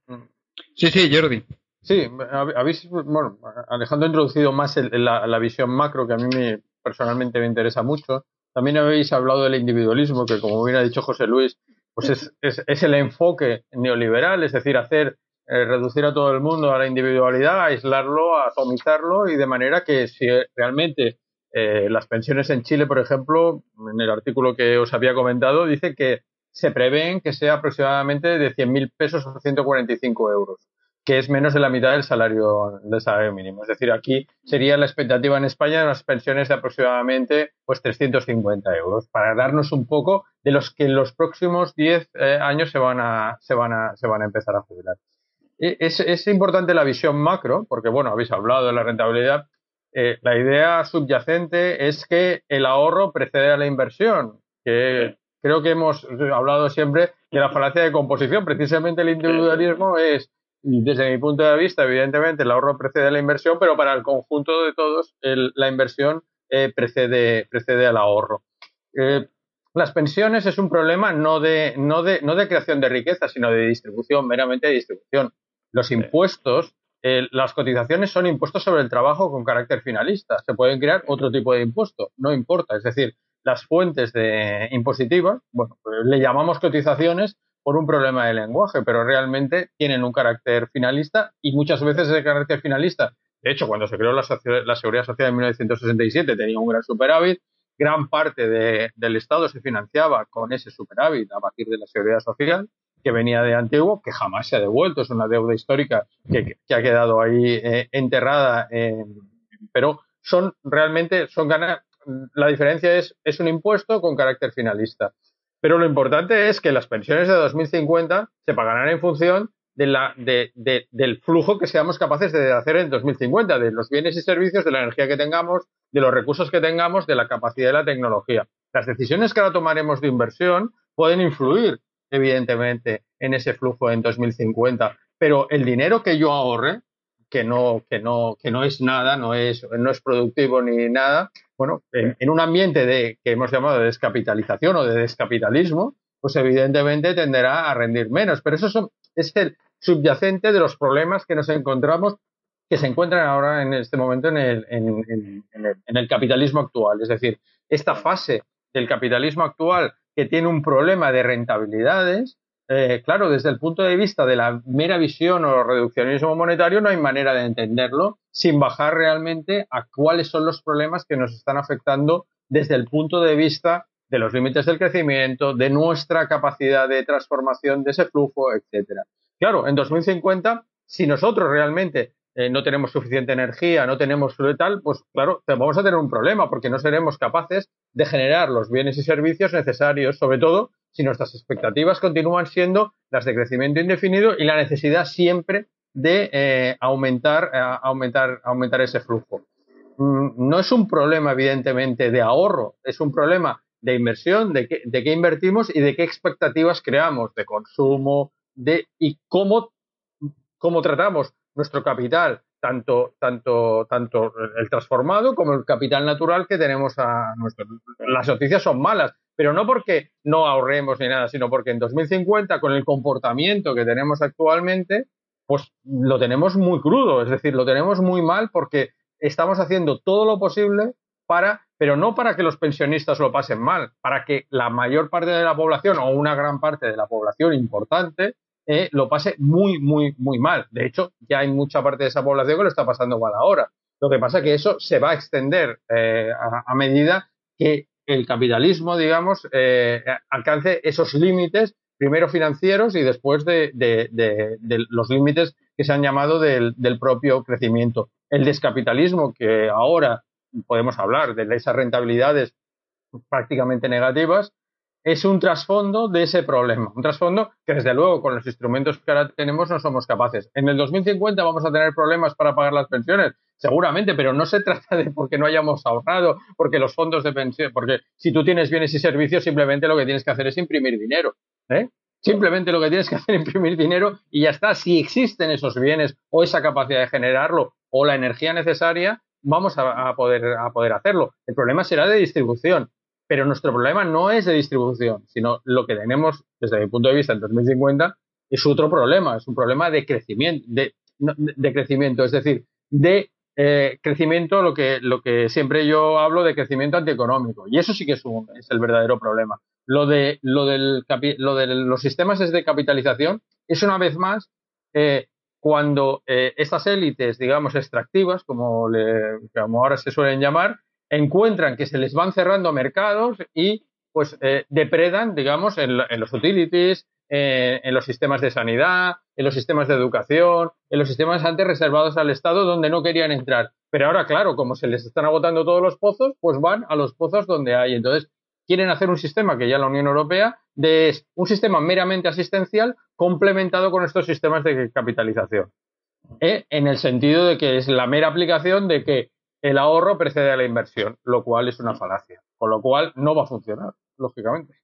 Speaker 1: Sí, sí, Jordi.
Speaker 3: Sí, habéis, bueno, Alejandro ha introducido más el, la, la visión macro, que a mí me, personalmente me interesa mucho. También habéis hablado del individualismo, que como bien ha dicho José Luis, pues es, es, es el enfoque neoliberal, es decir, hacer eh, reducir a todo el mundo a la individualidad, aislarlo, atomizarlo, y de manera que si realmente eh, las pensiones en Chile, por ejemplo, en el artículo que os había comentado, dice que se prevén que sea aproximadamente de cien mil pesos o ciento cuarenta y cinco euros, que es menos de la mitad del salario del salario mínimo. Es decir, aquí sería la expectativa en España de unas pensiones de aproximadamente pues trescientos cincuenta euros, para darnos un poco de los que en los próximos diez eh, años se van a se van a se van a empezar a jubilar. Es, es importante la visión macro, porque bueno, habéis hablado de la rentabilidad. Eh, la idea subyacente es que el ahorro precede a la inversión, que creo que hemos hablado siempre de la falacia de composición. Precisamente el individualismo es, desde mi punto de vista, evidentemente el ahorro precede a la inversión, pero para el conjunto de todos el, la inversión eh, precede, precede al ahorro. Eh, las pensiones es un problema no de, no, de, no de creación de riqueza, sino de distribución, meramente de distribución. Los impuestos, eh, las cotizaciones son impuestos sobre el trabajo con carácter finalista. Se pueden crear otro tipo de impuesto, no importa. Es decir, las fuentes de impositivas, bueno, pues le llamamos cotizaciones por un problema de lenguaje, pero realmente tienen un carácter finalista, y muchas veces ese carácter finalista, de hecho, cuando se creó la, la Seguridad Social en mil novecientos sesenta y siete tenía un gran superávit. Gran parte de, del Estado se financiaba con ese superávit a partir de la Seguridad Social, que venía de antiguo, que jamás se ha devuelto. Es una deuda histórica que, que ha quedado ahí eh, enterrada, eh, pero son realmente, son ganas. La diferencia es, es un impuesto con carácter finalista. Pero lo importante es que las pensiones de dos mil cincuenta se pagarán en función de la, de, de, del flujo que seamos capaces de hacer en dos mil cincuenta, de los bienes y servicios, de la energía que tengamos, de los recursos que tengamos, de la capacidad de la tecnología. Las decisiones que ahora tomaremos de inversión pueden influir, evidentemente, en ese flujo en dos mil cincuenta, pero el dinero que yo ahorre, que no, que no, que no es nada, no es, no es productivo ni nada, bueno, en, en un ambiente de, que hemos llamado de descapitalización o de descapitalismo, pues evidentemente tenderá a rendir menos. Pero eso son, es el subyacente de los problemas que nos encontramos, que se encuentran ahora en este momento en el, en, en, en el, en el capitalismo actual. Es decir, esta fase del capitalismo actual, que tiene un problema de rentabilidades, eh, claro, desde el punto de vista de la mera visión o reduccionismo monetario, no hay manera de entenderlo sin bajar realmente a cuáles son los problemas que nos están afectando desde el punto de vista de los límites del crecimiento, de nuestra capacidad de transformación de ese flujo, etcétera. Claro, en dos mil cincuenta, si nosotros realmente eh, no tenemos suficiente energía, no tenemos tal, pues claro, vamos a tener un problema, porque no seremos capaces de generar los bienes y servicios necesarios, sobre todo si nuestras expectativas continúan siendo las de crecimiento indefinido y la necesidad siempre de eh, aumentar, eh, aumentar, aumentar ese flujo. Mm, no es un problema, evidentemente, de ahorro, es un problema de inversión, de qué, de qué invertimos y de qué expectativas creamos, de consumo, de y cómo, cómo tratamos nuestro capital, tanto, tanto, tanto el transformado como el capital natural que tenemos a nuestro. Las noticias son malas, pero no porque no ahorremos ni nada, sino porque en dos mil cincuenta, con el comportamiento que tenemos actualmente, pues lo tenemos muy crudo, es decir, lo tenemos muy mal, porque estamos haciendo todo lo posible para, pero no para que los pensionistas lo pasen mal, para que la mayor parte de la población o una gran parte de la población importante eh, lo pase muy, muy, muy mal. De hecho, ya hay mucha parte de esa población que lo está pasando mal ahora. Lo que pasa es que eso se va a extender eh, a, a medida que el capitalismo, digamos, eh, alcance esos límites, primero financieros y después de, de, de, de los límites que se han llamado del, del propio crecimiento. El descapitalismo, que ahora podemos hablar de esas rentabilidades prácticamente negativas, es un trasfondo de ese problema. Un trasfondo que, desde luego, con los instrumentos que ahora tenemos no somos capaces. En el dos mil cincuenta vamos a tener problemas para pagar las pensiones, seguramente, pero no se trata de porque no hayamos ahorrado, porque los fondos de pensión, porque si tú tienes bienes y servicios, simplemente lo que tienes que hacer es imprimir dinero, ¿eh? Simplemente lo que tienes que hacer es imprimir dinero y ya está. Si existen esos bienes o esa capacidad de generarlo o la energía necesaria, vamos a, a, poder, a poder hacerlo. El problema será de distribución, pero nuestro problema no es de distribución, sino lo que tenemos desde mi punto de vista en dos mil cincuenta es otro problema, es un problema de crecimiento, de, de crecimiento, es decir, de eh, crecimiento, lo que, lo que siempre yo hablo de crecimiento antieconómico, y eso sí que es, un, es el verdadero problema. Lo de, lo, del, lo de los sistemas de capitalización es, una vez más, eh, cuando eh, estas élites, digamos, extractivas, como, le, como ahora se suelen llamar, encuentran que se les van cerrando mercados y pues eh, depredan, digamos, en, en los utilities, eh, en los sistemas de sanidad, en los sistemas de educación, en los sistemas antes reservados al Estado donde no querían entrar. Pero ahora, claro, como se les están agotando todos los pozos, pues van a los pozos donde hay. Entonces, quieren hacer un sistema que ya la Unión Europea de un sistema meramente asistencial complementado con estos sistemas de capitalización. ¿Eh? En el sentido de que es la mera aplicación de que el ahorro precede a la inversión, lo cual es una falacia. Con lo cual no va a funcionar, lógicamente.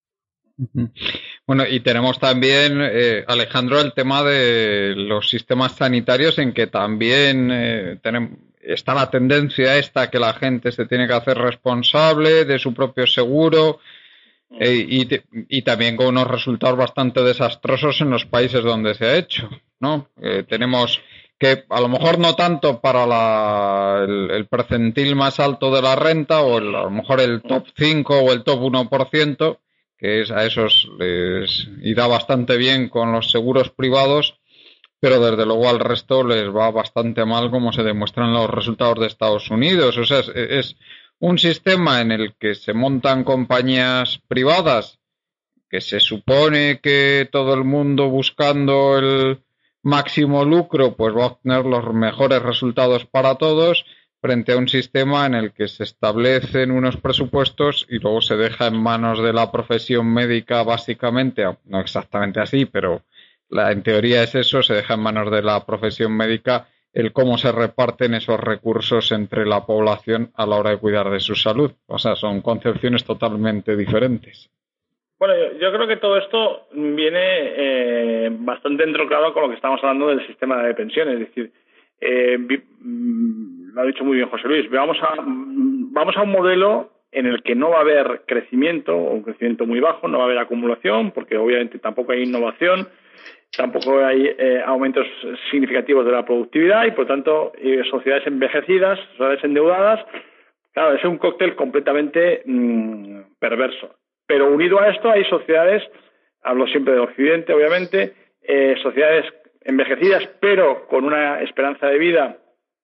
Speaker 1: Bueno, y tenemos también, eh, Alejandro, el tema de los sistemas sanitarios, en que también eh, tenemos, está la tendencia esta que la gente se tiene que hacer responsable de su propio seguro, eh, y, y también con unos resultados bastante desastrosos en los países donde se ha hecho, ¿no? Eh, tenemos que a lo mejor no tanto para la, el, el percentil más alto de la renta, o el, a lo mejor el top cinco o el top uno por ciento, que es a esos les irá bastante bien con los seguros privados, pero desde luego al resto les va bastante mal, como se demuestran los resultados de Estados Unidos. O sea, es, es un sistema en el que se montan compañías privadas, que se supone que todo el mundo buscando el máximo lucro pues va a obtener los mejores resultados para todos, frente a un sistema en el que se establecen unos presupuestos y luego se deja en manos de la profesión médica, básicamente, no exactamente así, pero la, en teoría es eso, se deja en manos de la profesión médica el cómo se reparten esos recursos entre la población a la hora de cuidar de su salud. O sea, son concepciones totalmente diferentes.
Speaker 4: Bueno, yo, yo creo que todo esto viene eh, bastante entroncado con lo que estamos hablando del sistema de pensiones. Es decir, eh, lo ha dicho muy bien José Luis, vamos a, vamos a un modelo en el que no va a haber crecimiento, o un crecimiento muy bajo, no va a haber acumulación, porque obviamente tampoco hay innovación, tampoco hay eh, aumentos significativos de la productividad y, por tanto, eh, sociedades envejecidas, sociedades endeudadas. Claro, es un cóctel completamente mmm, perverso. Pero unido a esto hay sociedades, hablo siempre de Occidente, obviamente, eh, sociedades envejecidas, pero con una esperanza de vida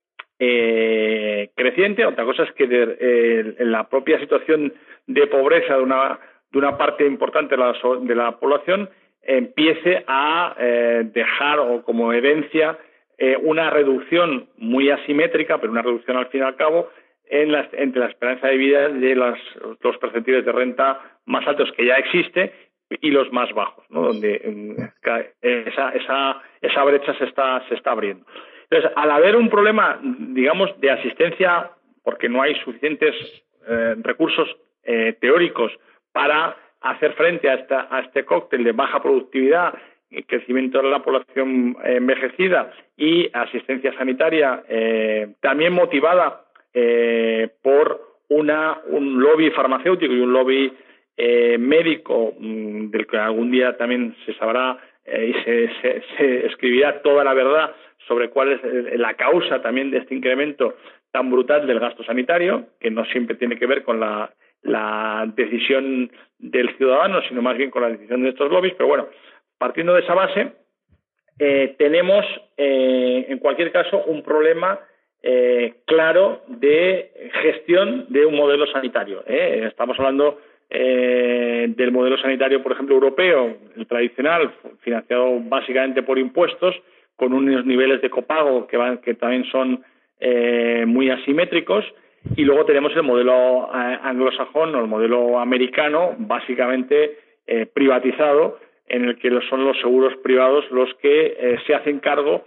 Speaker 4: eh, creciente. Otra cosa es que de, eh, en la propia situación de pobreza de una, de una parte importante de la, de la población empiece a eh, dejar o como herencia eh, una reducción muy asimétrica, pero una reducción al fin y al cabo, en la, entre la esperanza de vida de las, los percentiles de renta más altos que ya existe y los más bajos, ¿no? Donde eh, esa, esa, esa brecha se está, se está abriendo. Entonces, al haber un problema, digamos, de asistencia, porque no hay suficientes eh, recursos eh, teóricos para hacer frente a, esta, a este cóctel de baja productividad, crecimiento de la población envejecida y asistencia sanitaria eh, también motivada eh, por una, un lobby farmacéutico y un lobby eh, médico mmm, del que algún día también se sabrá eh, y se, se, se escribirá toda la verdad sobre cuál es la causa también de este incremento tan brutal del gasto sanitario, que no siempre tiene que ver con la, la decisión del ciudadano, sino más bien con la decisión de estos lobbies. Pero bueno, partiendo de esa base, eh, tenemos eh, en cualquier caso un problema eh, claro de gestión de un modelo sanitario. ¿eh? Estamos hablando eh, del modelo sanitario, por ejemplo, europeo, el tradicional, financiado básicamente por impuestos, con unos niveles de copago que, van, que también son eh, muy asimétricos, y luego tenemos el modelo eh, anglosajón o el modelo americano, básicamente eh, privatizado, en el que son los seguros privados los que eh, se hacen cargo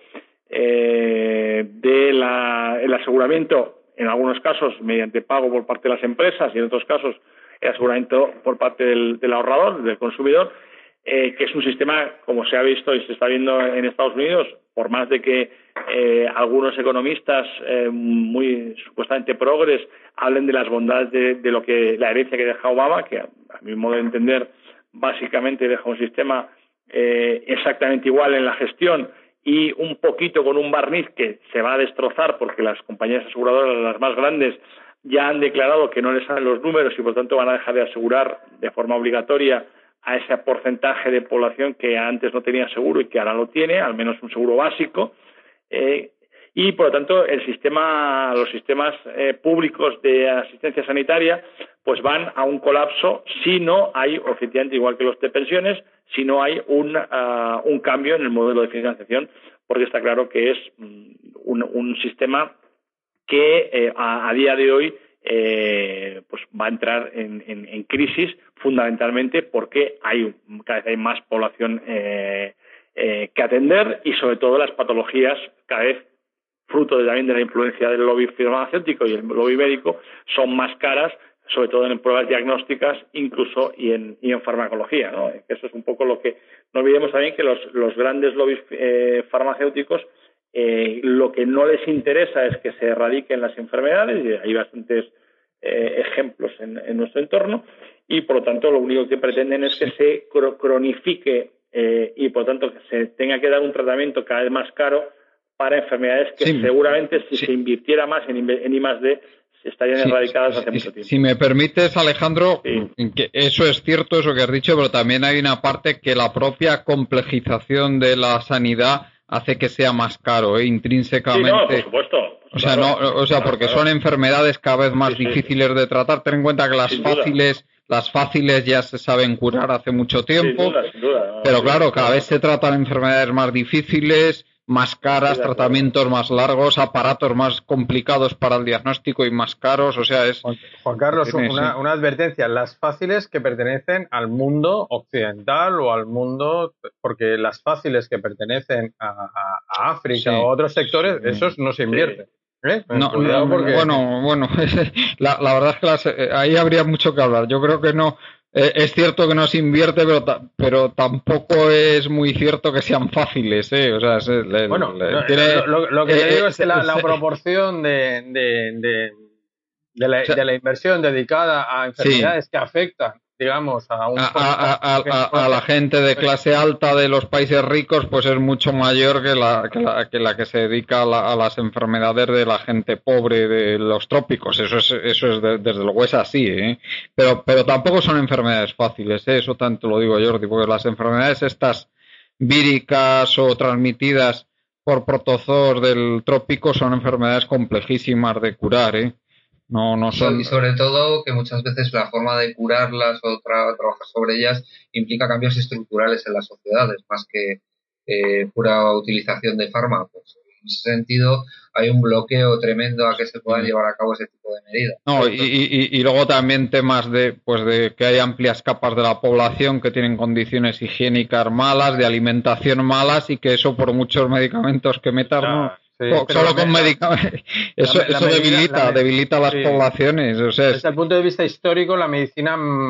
Speaker 4: eh, del aseguramiento, en algunos casos mediante pago por parte de las empresas y en otros casos el aseguramiento por parte del, del ahorrador, del consumidor, eh, que es un sistema, como se ha visto y se está viendo en Estados Unidos, por más de que eh, algunos economistas eh, muy supuestamente progres hablen de las bondades de, de lo que la herencia que deja Obama, que a, a mi modo de entender básicamente deja un sistema eh, exactamente igual en la gestión y un poquito con un barniz que se va a destrozar porque las compañías aseguradoras, las más grandes, ya han declarado que no les salen los números y por tanto van a dejar de asegurar de forma obligatoria a ese porcentaje de población que antes no tenía seguro y que ahora lo tiene, al menos un seguro básico. Eh, y por lo tanto el sistema, los sistemas eh, públicos de asistencia sanitaria pues van a un colapso si no hay, efectivamente igual que los de pensiones, si no hay un, uh, un cambio en el modelo de financiación, porque está claro que es um, un, un sistema que eh, a, a día de hoy eh, pues va a entrar en, en, en crisis fundamentalmente porque hay cada vez hay más población eh, eh, que atender y sobre todo las patologías cada vez fruto de, también de la influencia del lobby farmacéutico y el lobby médico son más caras, sobre todo en pruebas diagnósticas incluso y en, y en farmacología, ¿no? Eso es un poco lo que no olvidemos también que los, los grandes lobbies eh, farmacéuticos eh, lo que no les interesa es que se erradiquen las enfermedades y hay bastantes eh, ejemplos en, en nuestro entorno y por lo tanto lo único que pretenden es que se cronifique eh, y por lo tanto que se tenga que dar un tratamiento cada vez más caro para enfermedades que sí, seguramente si sí. se invirtiera más en, en I más D estarían sí, erradicadas hace
Speaker 1: sí,
Speaker 4: mucho tiempo.
Speaker 1: Si me permites, Alejandro, sí. que eso es cierto, eso que has dicho, pero también hay una parte que la propia complejización de la sanidad hace que sea más caro, ¿eh? Intrínsecamente.
Speaker 4: Sí, no, por supuesto.
Speaker 1: O sea, claro, no, o sea,
Speaker 4: claro,
Speaker 1: porque
Speaker 4: claro.
Speaker 1: son enfermedades cada vez más
Speaker 4: sí,
Speaker 1: difíciles
Speaker 4: sí.
Speaker 1: de tratar. Ten en cuenta que las
Speaker 4: sin
Speaker 1: fáciles,
Speaker 4: duda.
Speaker 1: las fáciles ya se saben curar hace mucho tiempo.
Speaker 4: Sin duda, sin duda. No,
Speaker 1: pero
Speaker 4: sí,
Speaker 1: claro,
Speaker 4: sí,
Speaker 1: cada
Speaker 4: sí.
Speaker 1: vez se tratan enfermedades más difíciles, más caras,
Speaker 4: Sí,
Speaker 1: tratamientos más largos, aparatos más complicados para el diagnóstico y más caros, o sea, es...
Speaker 3: Juan, Juan Carlos,
Speaker 1: tiene,
Speaker 3: una,
Speaker 1: sí.
Speaker 3: una advertencia, las fáciles que pertenecen al mundo occidental o al mundo, porque las fáciles que pertenecen a, a, a África
Speaker 1: sí,
Speaker 3: o a otros sectores,
Speaker 1: sí,
Speaker 3: esos no se invierten.
Speaker 4: Sí.
Speaker 3: ¿Eh?
Speaker 1: No,
Speaker 3: Cuidado
Speaker 1: no,
Speaker 3: porque...
Speaker 1: bueno, bueno, la, la verdad es que las, eh, ahí habría mucho que hablar. Yo creo que no, eh, es cierto que no se invierte, pero, ta, pero tampoco es muy cierto que sean fáciles, ¿eh? O sea, es, le,
Speaker 3: bueno,
Speaker 1: le,
Speaker 3: no,
Speaker 1: tiene,
Speaker 3: lo, lo, lo que te
Speaker 1: eh,
Speaker 3: digo es que la,
Speaker 1: eh,
Speaker 3: la proporción de, de, de, de, la, de la inversión dedicada a enfermedades sí. que afectan, digamos, a un...
Speaker 1: A, a, a, a, a la gente de clase alta de los países ricos, pues es mucho mayor que la que la que, la que se dedica a, la, a las enfermedades de la gente pobre de los trópicos. Eso es, eso es de, desde luego es así, ¿eh? Pero, pero tampoco son enfermedades fáciles, ¿eh? Eso tanto lo digo Jordi, porque las enfermedades estas víricas o transmitidas por protozoos del trópico son enfermedades complejísimas de curar, ¿eh? No, no son...
Speaker 2: Y sobre todo que muchas veces la forma de curarlas o tra trabajar sobre ellas implica cambios estructurales en las sociedades, más que eh, pura utilización de fármacos. En ese sentido, hay un bloqueo tremendo a que se puedan llevar a cabo ese tipo de medidas.
Speaker 1: No, y, y, y luego también temas de, pues de que hay amplias capas de la población que tienen condiciones higiénicas malas, de alimentación malas y que eso por muchos medicamentos que metas,
Speaker 3: claro.
Speaker 1: no...
Speaker 3: Sí,
Speaker 1: solo con medicamentos eso, la, la eso medicina, debilita la, debilita las sí. poblaciones, o sea,
Speaker 3: desde el punto de vista histórico la medicina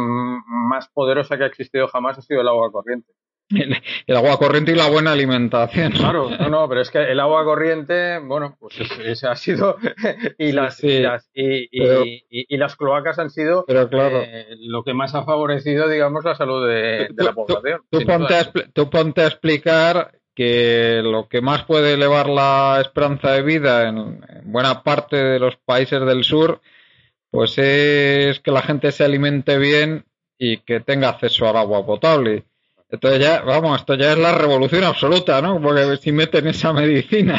Speaker 3: más poderosa que ha existido jamás ha sido el agua corriente.
Speaker 1: El, el agua corriente y la buena alimentación.
Speaker 3: Claro, no, no, pero es que el agua corriente, bueno, pues ese ha sido y las sí, sí. Y, las, y, pero, y, y, y las cloacas han sido
Speaker 1: pero claro,
Speaker 3: eh, lo que más ha favorecido, digamos, la salud de,
Speaker 1: tú,
Speaker 3: de la
Speaker 1: tú,
Speaker 3: población.
Speaker 1: Tú, tú, ponte a, tú ponte a explicar que lo que más puede elevar la esperanza de vida en, en buena parte de los países del sur, pues es que la gente se alimente bien y que tenga acceso al agua potable. Entonces ya, vamos, esto ya es la revolución absoluta, ¿no? Porque si meten esa medicina.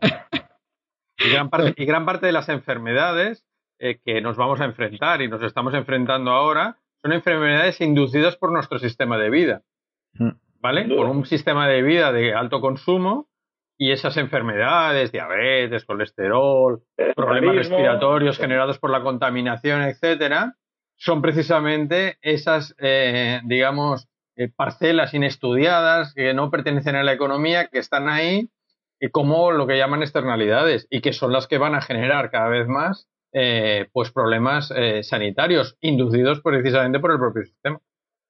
Speaker 3: Y gran parte, y gran parte de las enfermedades eh, que nos vamos a enfrentar y nos estamos enfrentando ahora son enfermedades inducidas por nuestro sistema de vida. ¿Vale? Por un sistema de vida de alto consumo y esas enfermedades, diabetes, colesterol, problemas respiratorios generados por la contaminación, etcétera, son precisamente esas, eh, digamos, eh, parcelas inestudiadas que no pertenecen a la economía, que están ahí eh, como lo que llaman externalidades y que son las que van a generar cada vez más eh, pues problemas eh, sanitarios inducidos precisamente por el propio sistema.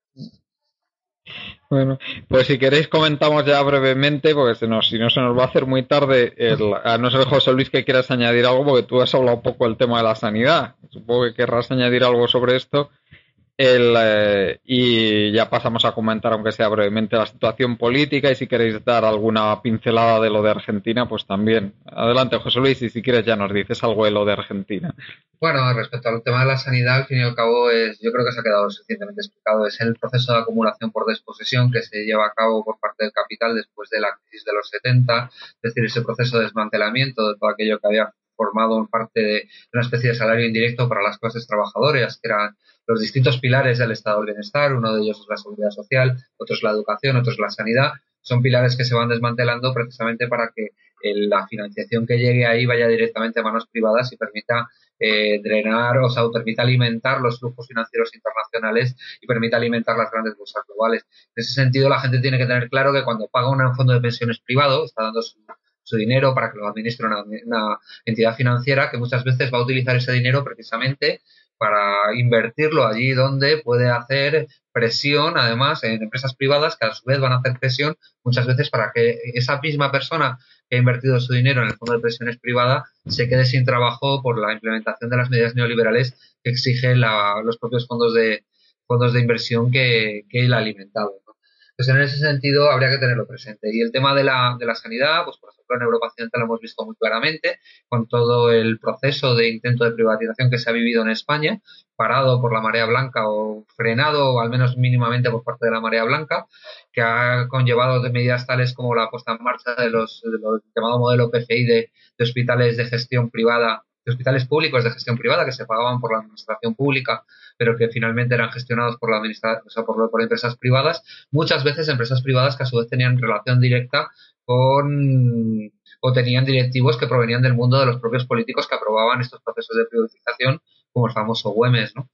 Speaker 1: Bueno, pues si queréis comentamos ya brevemente, porque si no, si no se nos va a hacer muy tarde, el, a no ser José Luis que quieras añadir algo, porque tú has hablado un poco del tema de la sanidad, supongo que querrás añadir algo sobre esto, el, eh, y ya pasamos a comentar, aunque sea brevemente, la situación política, y si queréis dar alguna pincelada de lo de Argentina, pues también. Adelante, José Luis, y si quieres ya nos dices algo de lo de Argentina.
Speaker 2: Bueno, respecto al tema de la sanidad, al fin y al cabo, es, yo creo que se ha quedado suficientemente explicado. Es el proceso de acumulación por desposesión que se lleva a cabo por parte del capital después de la crisis de los setenta, es decir, ese proceso de desmantelamiento de todo aquello que había formado en parte de una especie de salario indirecto para las clases trabajadoras, que eran los distintos pilares del estado del bienestar. Uno de ellos es la seguridad social, otro es la educación, otro es la sanidad. Son pilares que se van desmantelando precisamente para que el, la financiación que llegue ahí vaya directamente a manos privadas y permita eh, drenar, o sea, permita alimentar los flujos financieros internacionales y permita alimentar las grandes bolsas globales. En ese sentido, la gente tiene que tener claro que cuando paga un fondo de pensiones privado, está dando su, su dinero para que lo administre una, una entidad financiera que muchas veces va a utilizar ese dinero precisamente para invertirlo allí donde puede hacer presión, además, en empresas privadas que a su vez van a hacer presión muchas veces para que esa misma persona que ha invertido su dinero en el fondo de pensiones privada se quede sin trabajo por la implementación de las medidas neoliberales que exigen la, los propios fondos de fondos de inversión que, que él ha alimentado, ¿no? Entonces, en ese sentido, habría que tenerlo presente. Y el tema de la, de la sanidad, pues por ejemplo, en Europa Occidental lo hemos visto muy claramente, con todo el proceso de intento de privatización que se ha vivido en España, parado por la marea blanca o frenado, o al menos mínimamente por parte de la marea blanca, que ha conllevado de medidas tales como la puesta en marcha de los, de los llamado modelo P F I de, de hospitales de gestión privada, de hospitales públicos de gestión privada que se pagaban por la administración pública, pero que finalmente eran gestionados por la administración, o sea, por, por empresas privadas, muchas veces empresas privadas que a su vez tenían relación directa con o tenían directivos que provenían del mundo de los propios políticos que aprobaban estos procesos de privatización, como el famoso Güemes, ¿no?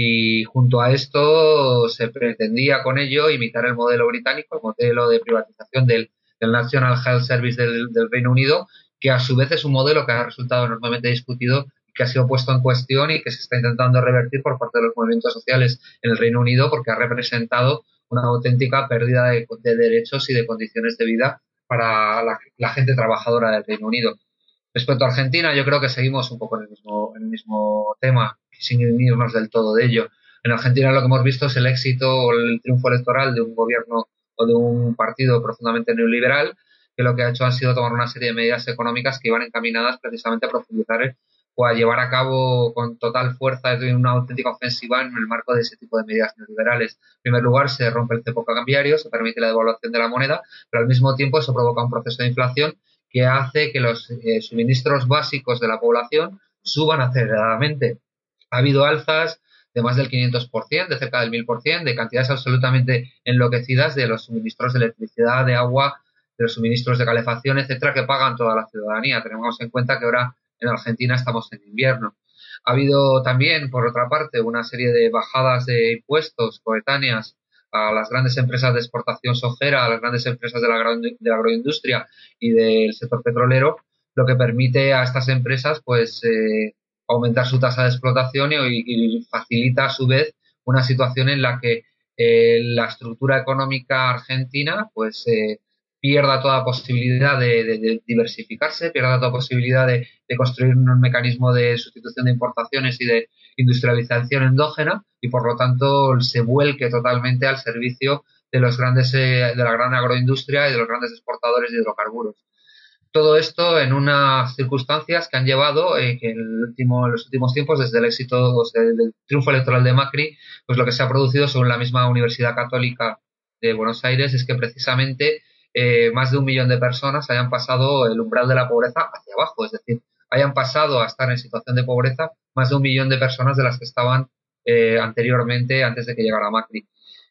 Speaker 2: Y junto a esto se pretendía con ello imitar el modelo británico, el modelo de privatización del, del National Health Service del, del Reino Unido, que a su vez es un modelo que ha resultado enormemente discutido, que ha sido puesto en cuestión y que se está intentando revertir por parte de los movimientos sociales en el Reino Unido, porque ha representado una auténtica pérdida de, de derechos y de condiciones de vida para la, la gente trabajadora del Reino Unido. Respecto a Argentina, yo creo que seguimos un poco en el mismo, en el mismo tema, sin irnos del todo de ello. En Argentina lo que hemos visto es el éxito o el triunfo electoral de un gobierno o de un partido profundamente neoliberal, que lo que ha hecho ha sido tomar una serie de medidas económicas que iban encaminadas precisamente a profundizar o a llevar a cabo con total fuerza una auténtica ofensiva en el marco de ese tipo de medidas neoliberales. En primer lugar, se rompe el cepo cambiario, se permite la devaluación de la moneda, pero al mismo tiempo eso provoca un proceso de inflación que hace que los eh, suministros básicos de la población suban aceleradamente. Ha habido alzas de más del quinientos por ciento, de cerca del mil por ciento, de cantidades absolutamente enloquecidas de los suministros de electricidad, de agua, de los suministros de calefacción, etcétera, que pagan toda la ciudadanía. Tenemos en cuenta que ahora en Argentina estamos en invierno. Ha habido también, por otra parte, una serie de bajadas de impuestos coetáneas a las grandes empresas de exportación sojera, a las grandes empresas de la, agro de la agroindustria y del sector petrolero, lo que permite a estas empresas pues eh, aumentar su tasa de explotación y, y facilita a su vez una situación en la que eh, la estructura económica argentina pues eh, pierda toda posibilidad de, de, de diversificarse, pierda toda posibilidad de, de construir un mecanismo de sustitución de importaciones y de industrialización endógena y por lo tanto se vuelque totalmente al servicio de los grandes eh, de la gran agroindustria y de los grandes exportadores de hidrocarburos. Todo esto en unas circunstancias que han llevado eh, que en, el último, en los últimos tiempos, desde el éxito, o sea, del triunfo electoral de Macri, pues lo que se ha producido según la misma Universidad Católica de Buenos Aires es que precisamente eh, más de un millón de personas hayan pasado el umbral de la pobreza hacia abajo, es decir, hayan pasado a estar en situación de pobreza más de un millón de personas de las que estaban eh, anteriormente, antes de que llegara Macri.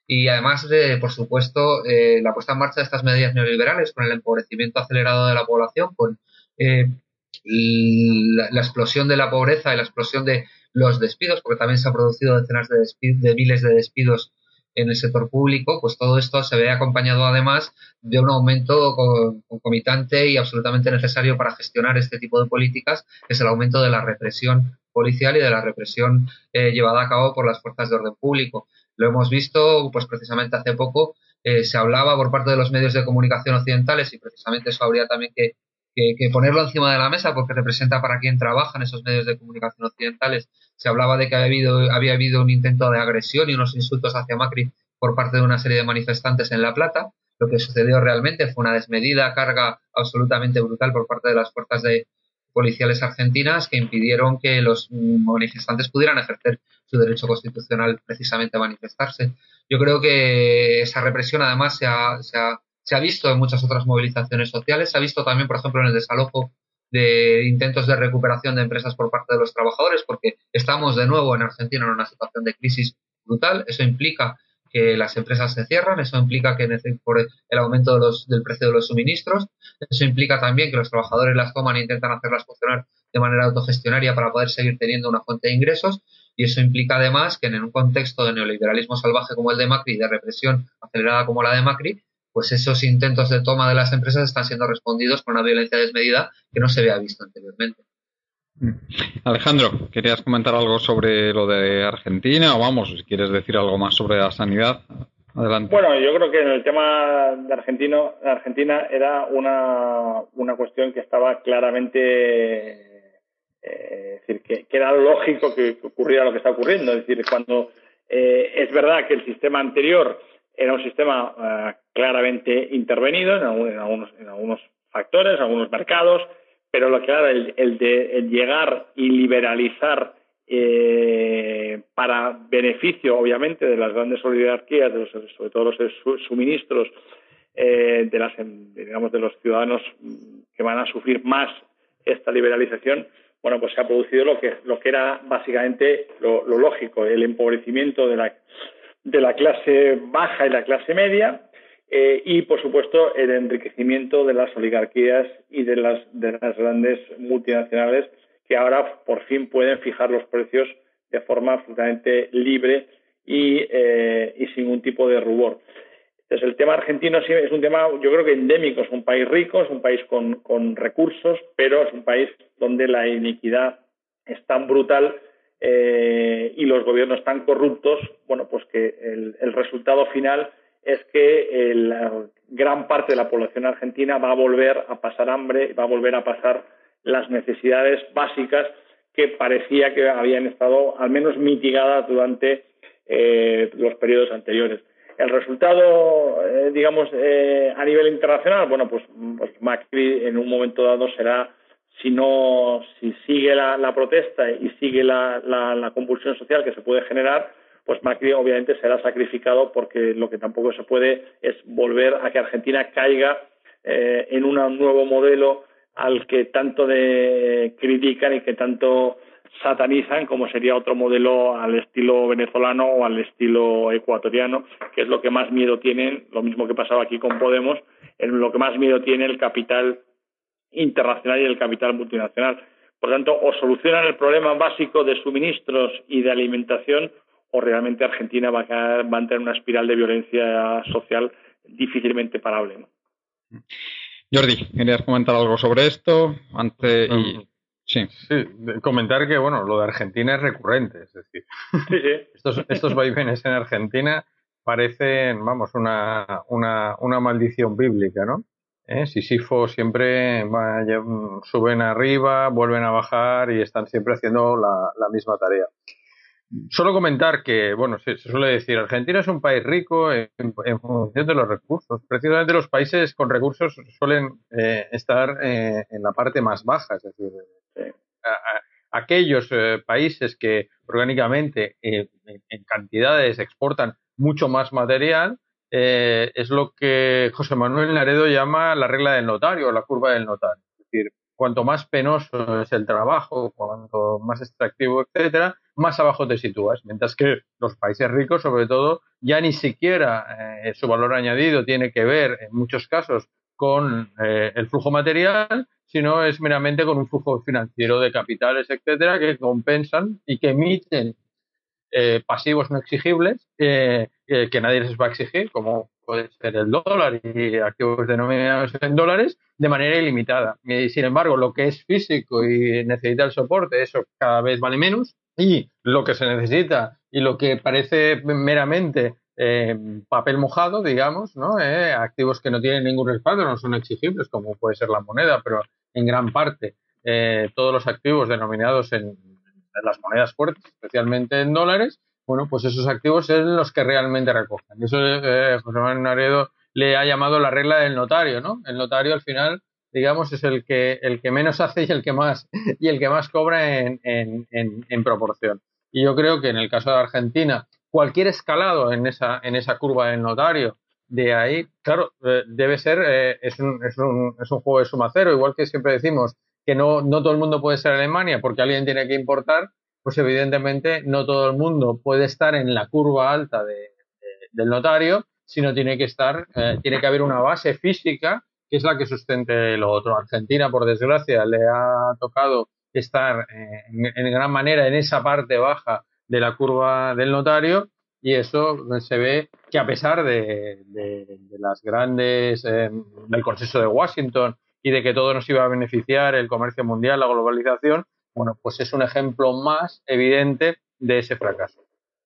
Speaker 2: Y además, de, por supuesto, eh, la puesta en marcha de estas medidas neoliberales con el empobrecimiento acelerado de la población, con eh, la, la explosión de la pobreza y la explosión de los despidos, porque también se han producido decenas de, despidos, de miles de despidos en el sector público, pues todo esto se ve acompañado además de un aumento concomitante y absolutamente necesario para gestionar este tipo de políticas, que es el aumento de la represión policial y de la represión eh, llevada a cabo por las fuerzas de orden público. Lo hemos visto, pues precisamente hace poco eh, se hablaba por parte de los medios de comunicación occidentales, y precisamente eso habría también que, que, que ponerlo encima de la mesa porque representa para quien trabaja en esos medios de comunicación occidentales. Se hablaba de que había habido, había habido un intento de agresión y unos insultos hacia Macri por parte de una serie de manifestantes en La Plata. Lo que sucedió realmente fue una desmedida carga absolutamente brutal por parte de las fuerzas de policiales argentinas que impidieron que los manifestantes pudieran ejercer su derecho constitucional precisamente a manifestarse. Yo creo que esa represión además se ha, se ha, se ha visto en muchas otras movilizaciones sociales, se ha visto también, por ejemplo, en el desalojo de intentos de recuperación de empresas por parte de los trabajadores, porque estamos de nuevo en Argentina en una situación de crisis brutal. Eso implica que las empresas se cierran, eso implica que por el aumento de los, del precio de los suministros, eso implica también que los trabajadores las toman e intentan hacerlas funcionar de manera autogestionaria para poder seguir teniendo una fuente de ingresos, y eso implica además que en un contexto de neoliberalismo salvaje como el de Macri y de represión acelerada como la de Macri, pues esos intentos de toma de las empresas están siendo respondidos con una violencia desmedida que no se había visto anteriormente.
Speaker 1: Alejandro, ¿querías comentar algo sobre lo de Argentina? O vamos, si quieres decir algo más sobre la sanidad, adelante.
Speaker 4: Bueno, yo creo que en el tema de Argentino, Argentina era una, una cuestión que estaba claramente, eh, es decir, que, que era lógico que ocurriera lo que está ocurriendo. Es decir, cuando eh, es verdad que el sistema anterior era un sistema uh, claramente intervenido en, algún, en, algunos, en algunos factores, en algunos mercados, pero lo claro, el, el de el llegar y liberalizar eh, para beneficio, obviamente, de las grandes oligarquías, de los, sobre todo los suministros eh, de las, digamos, de los ciudadanos que van a sufrir más esta liberalización, bueno, pues se ha producido lo que lo que era básicamente lo, lo lógico, el empobrecimiento de la de la clase baja y la clase media. Eh, y, por supuesto, el enriquecimiento de las oligarquías y de las, de las grandes multinacionales que ahora, por fin, pueden fijar los precios de forma absolutamente libre y, eh, y sin ningún tipo de rubor. Entonces, el tema argentino sí es un tema, yo creo que endémico. Es un país rico, es un país con, con recursos, pero es un país donde la iniquidad es tan brutal eh, y los gobiernos tan corruptos, bueno, pues que el, el resultado final es que la gran parte de la población argentina va a volver a pasar hambre, va a volver a pasar las necesidades básicas que parecía que habían estado al menos mitigadas durante eh, los periodos anteriores. El resultado, eh, digamos, eh, a nivel internacional, bueno, pues, pues Macri en un momento dado será, si no, si sigue la, la protesta y sigue la, la, la convulsión social que se puede generar, pues Macri obviamente será sacrificado, porque lo que tampoco se puede es volver a que Argentina caiga eh, en un nuevo modelo al que tanto de critican y que tanto satanizan, como sería otro modelo al estilo venezolano o al estilo ecuatoriano, que es lo que más miedo tienen, lo mismo que pasaba aquí con Podemos, en lo que más miedo tiene el capital internacional y el capital multinacional. Por tanto, o solucionan el problema básico de suministros y de alimentación, o realmente Argentina va a, caer, va a entrar en una espiral de violencia social difícilmente parable, ¿no?
Speaker 3: Jordi, ¿querías comentar algo sobre esto? Antes y... Sí. sí, comentar que, bueno, lo de Argentina es recurrente, es decir,
Speaker 4: sí, sí.
Speaker 3: estos, estos vaivenes en Argentina parecen, vamos, una, una, una maldición bíblica, ¿no? ¿Eh? Sísifo siempre va, suben arriba, vuelven a bajar y están siempre haciendo la, la misma tarea. Solo comentar que, bueno, se, se suele decir, Argentina es un país rico en, en función de los recursos. Precisamente los países con recursos suelen eh, estar eh, en la parte más baja, es decir, eh, a, a, aquellos eh, países que orgánicamente eh, en, en cantidades exportan mucho más material, eh, es lo que José Manuel Naredo llama la regla del notario o la curva del notario. Es decir, cuanto más penoso es el trabajo, cuanto más extractivo, etcétera, más abajo te sitúas. Mientras que los países ricos, sobre todo, ya ni siquiera eh, su valor añadido tiene que ver, en muchos casos, con eh, el flujo material, sino es meramente con un flujo financiero de capitales, etcétera, que compensan y que emiten eh, pasivos no exigibles eh, eh, que nadie les va a exigir, como puede ser el dólar y activos denominados en dólares, de manera ilimitada. Y, sin embargo, lo que es físico y necesita el soporte, eso cada vez vale menos, y lo que se necesita y lo que parece meramente eh, papel mojado, digamos, ¿no? Eh, activos que no tienen ningún respaldo, no son exigibles, como puede ser la moneda, pero en gran parte eh, todos los activos denominados en, en las monedas fuertes, especialmente en dólares, bueno, pues esos activos son los que realmente recogen. Eso eh, José Manuel Naredo le ha llamado la regla del notario, ¿no? El notario al final, digamos, es el que el que menos hace y el que más y el que más cobra en, en, en, en proporción. Y yo creo que en el caso de Argentina, cualquier escalado en esa en esa curva del notario, de ahí, claro, eh, debe ser eh, es un es un es un juego de suma cero, igual que siempre decimos que no no todo el mundo puede ser Alemania porque alguien tiene que importar. Pues evidentemente no todo el mundo puede estar en la curva alta de, de, del notario, sino tiene que estar, eh, tiene que haber una base física que es la que sustente lo otro. Argentina, por desgracia, le ha tocado estar eh, en, en gran manera en esa parte baja de la curva del notario, y eso se ve que a pesar de, de, de las grandes, eh, del consenso de Washington y de que todo nos iba a beneficiar, el comercio mundial, la globalización, bueno, pues es un ejemplo más evidente de ese fracaso.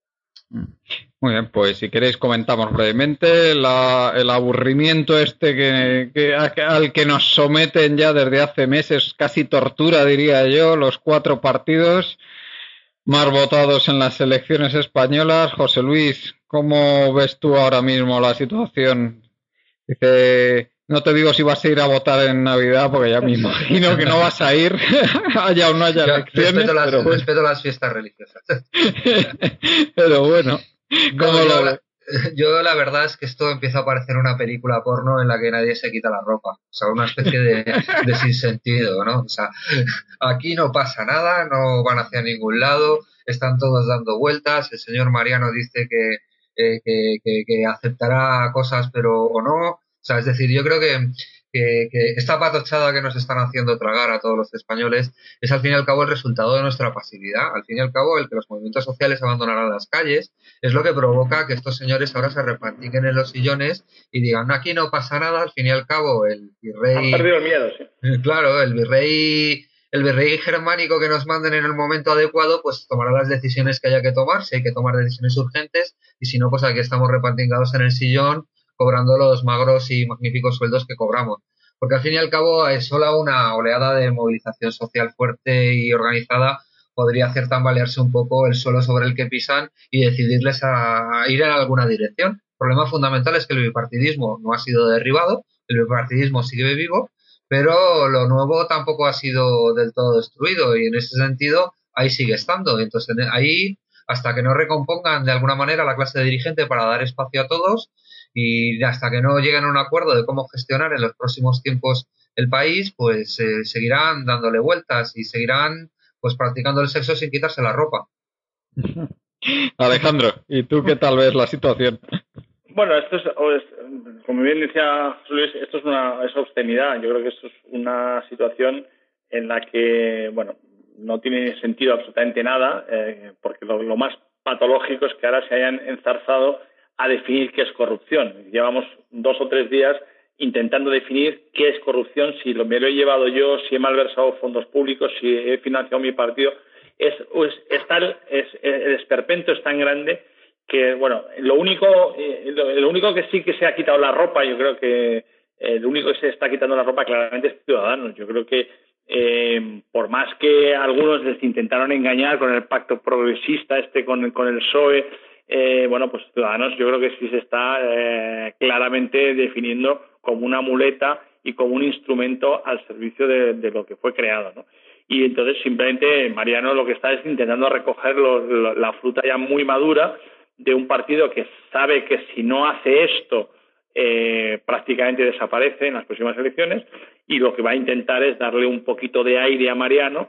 Speaker 1: Muy bien, pues si queréis comentamos brevemente la, el aburrimiento este que, que, al que nos someten ya desde hace meses, casi tortura diría yo, los cuatro partidos más votados en las elecciones españolas. José Luis, ¿cómo ves tú ahora mismo la situación? Dice, no te digo si vas a ir a votar en Navidad, porque ya me imagino que no vas a ir, haya o no haya
Speaker 2: Yo
Speaker 1: elecciones.
Speaker 2: Respeto las,
Speaker 1: pero bueno.
Speaker 2: respeto las fiestas religiosas.
Speaker 1: Pero bueno, ¿cómo
Speaker 2: no,
Speaker 1: lo
Speaker 2: yo,
Speaker 1: ves?
Speaker 2: la, yo la verdad es que esto empieza a parecer una película porno en la que nadie se quita la ropa. O sea, una especie de, de sinsentido, ¿no? O sea, aquí no pasa nada, no van hacia ningún lado, están todos dando vueltas, el señor Mariano dice que, eh, que, que, que aceptará cosas pero o no. O sea, es decir, yo creo que, que, que esta patochada que nos están haciendo tragar a todos los españoles es al fin y al cabo el resultado de nuestra pasividad. Al fin y al cabo, el que los movimientos sociales abandonaran las calles es lo que provoca que estos señores ahora se repantiquen en los sillones y digan, no, aquí no pasa nada. Al fin y al cabo, el virrey...
Speaker 4: Han perdido el miedo, sí.
Speaker 2: Claro, el virrey... El virrey germánico que nos manden en el momento adecuado, pues tomará las decisiones que haya que tomar, si hay que tomar decisiones urgentes, y si no, pues aquí estamos repantingados en el sillón, cobrando los magros y magníficos sueldos que cobramos. Porque al fin y al cabo, eh, sola una oleada de movilización social fuerte y organizada podría hacer tambalearse un poco el suelo sobre el que pisan y decidirles a, a ir en alguna dirección. El problema fundamental es que el bipartidismo no ha sido derribado, el bipartidismo sigue vivo, pero lo nuevo tampoco ha sido del todo destruido y en ese sentido ahí sigue estando. Entonces ahí, hasta que no recompongan de alguna manera la clase dirigente para dar espacio a todos y hasta que no lleguen a un acuerdo de cómo gestionar en los próximos tiempos el país, pues eh, seguirán dándole vueltas y seguirán pues practicando el sexo sin quitarse la ropa.
Speaker 1: Alejandro, ¿y tú qué tal ves la situación?
Speaker 4: Bueno, esto es, como bien decía Luis, esto es una es obscenidad. Yo creo que esto es una situación en la que, bueno, no tiene sentido absolutamente nada, eh, porque lo, lo más patológico es que ahora se hayan enzarzado a definir qué es corrupción. Llevamos dos o tres días intentando definir qué es corrupción, si lo, me lo he llevado yo, si he malversado fondos públicos, si he financiado mi partido. Es, es, es tal, es, el esperpento es tan grande que, bueno, lo único, eh, lo, lo único que sí que se ha quitado la ropa, yo creo que eh, lo único que se está quitando la ropa claramente es Ciudadanos. Yo creo que eh, por más que algunos les intentaron engañar con el pacto progresista este con, con el P S O E, eh, bueno, pues Ciudadanos yo creo que sí se está eh, claramente definiendo como una muleta y como un instrumento al servicio de, de lo que fue creado, ¿no? Y entonces simplemente Mariano lo que está es intentando recoger lo, lo, la fruta ya muy madura de un partido que sabe que si no hace esto eh, prácticamente desaparece en las próximas elecciones, y lo que va a intentar es darle un poquito de aire a Mariano,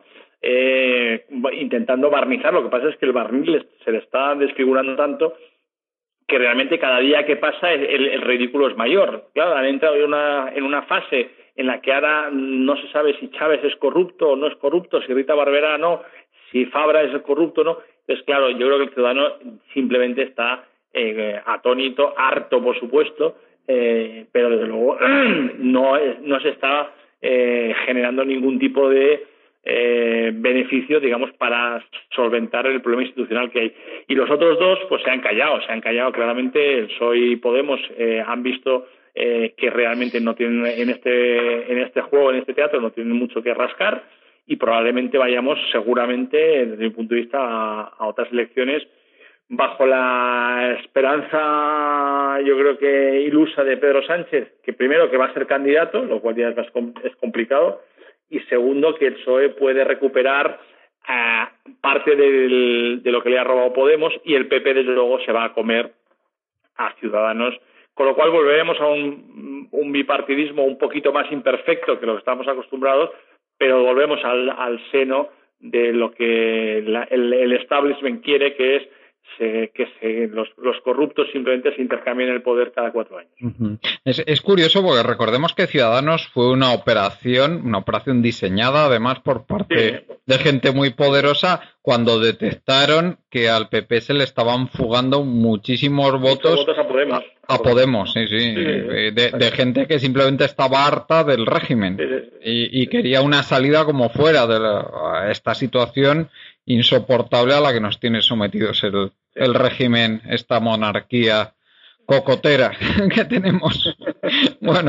Speaker 4: eh, intentando barnizar. Lo que pasa es que el barniz se le está desfigurando tanto que realmente cada día que pasa el, el ridículo es mayor. Claro, han entrado en una, en una fase en la que ahora no se sabe si Chávez es corrupto o no es corrupto, si Rita Barberá no, si Fabra es corrupto o no. Entonces, claro, yo creo que el ciudadano simplemente está eh, atónito, harto, por supuesto, eh, pero desde luego no, no se está eh, generando ningún tipo de eh, beneficio, digamos, para solventar el problema institucional que hay. Y los otros dos, pues se han callado, se han callado claramente. El P S O E y Podemos eh, han visto eh, que realmente no tienen en este, en este juego, en este teatro, no tienen mucho que rascar, y probablemente vayamos, seguramente, desde mi punto de vista, a, a otras elecciones bajo la esperanza, yo creo que ilusa, de Pedro Sánchez, que primero que va a ser candidato, lo cual ya es, es complicado, y segundo que el P S O E puede recuperar uh, parte del, de lo que le ha robado Podemos, y el P P desde luego se va a comer a Ciudadanos, con lo cual volveremos a un, un bipartidismo un poquito más imperfecto que lo que estamos acostumbrados, pero volvemos al, al seno de lo que la, el, el establishment quiere, que es Se, que se, los, los corruptos simplemente se intercambien el poder cada cuatro años.
Speaker 1: Uh-huh. Es, es curioso porque recordemos que Ciudadanos fue una operación, una operación diseñada además por parte sí. de gente muy poderosa, cuando detectaron que al P P se le estaban fugando muchísimos votos,
Speaker 4: votos a Podemos.
Speaker 1: A, a Podemos, sí, sí, sí. De, de gente que simplemente estaba harta del régimen sí, sí. Y, y quería una salida como fuera de la, esta situación insoportable a la que nos tiene sometidos el, el régimen, esta monarquía cocotera que tenemos. Bueno,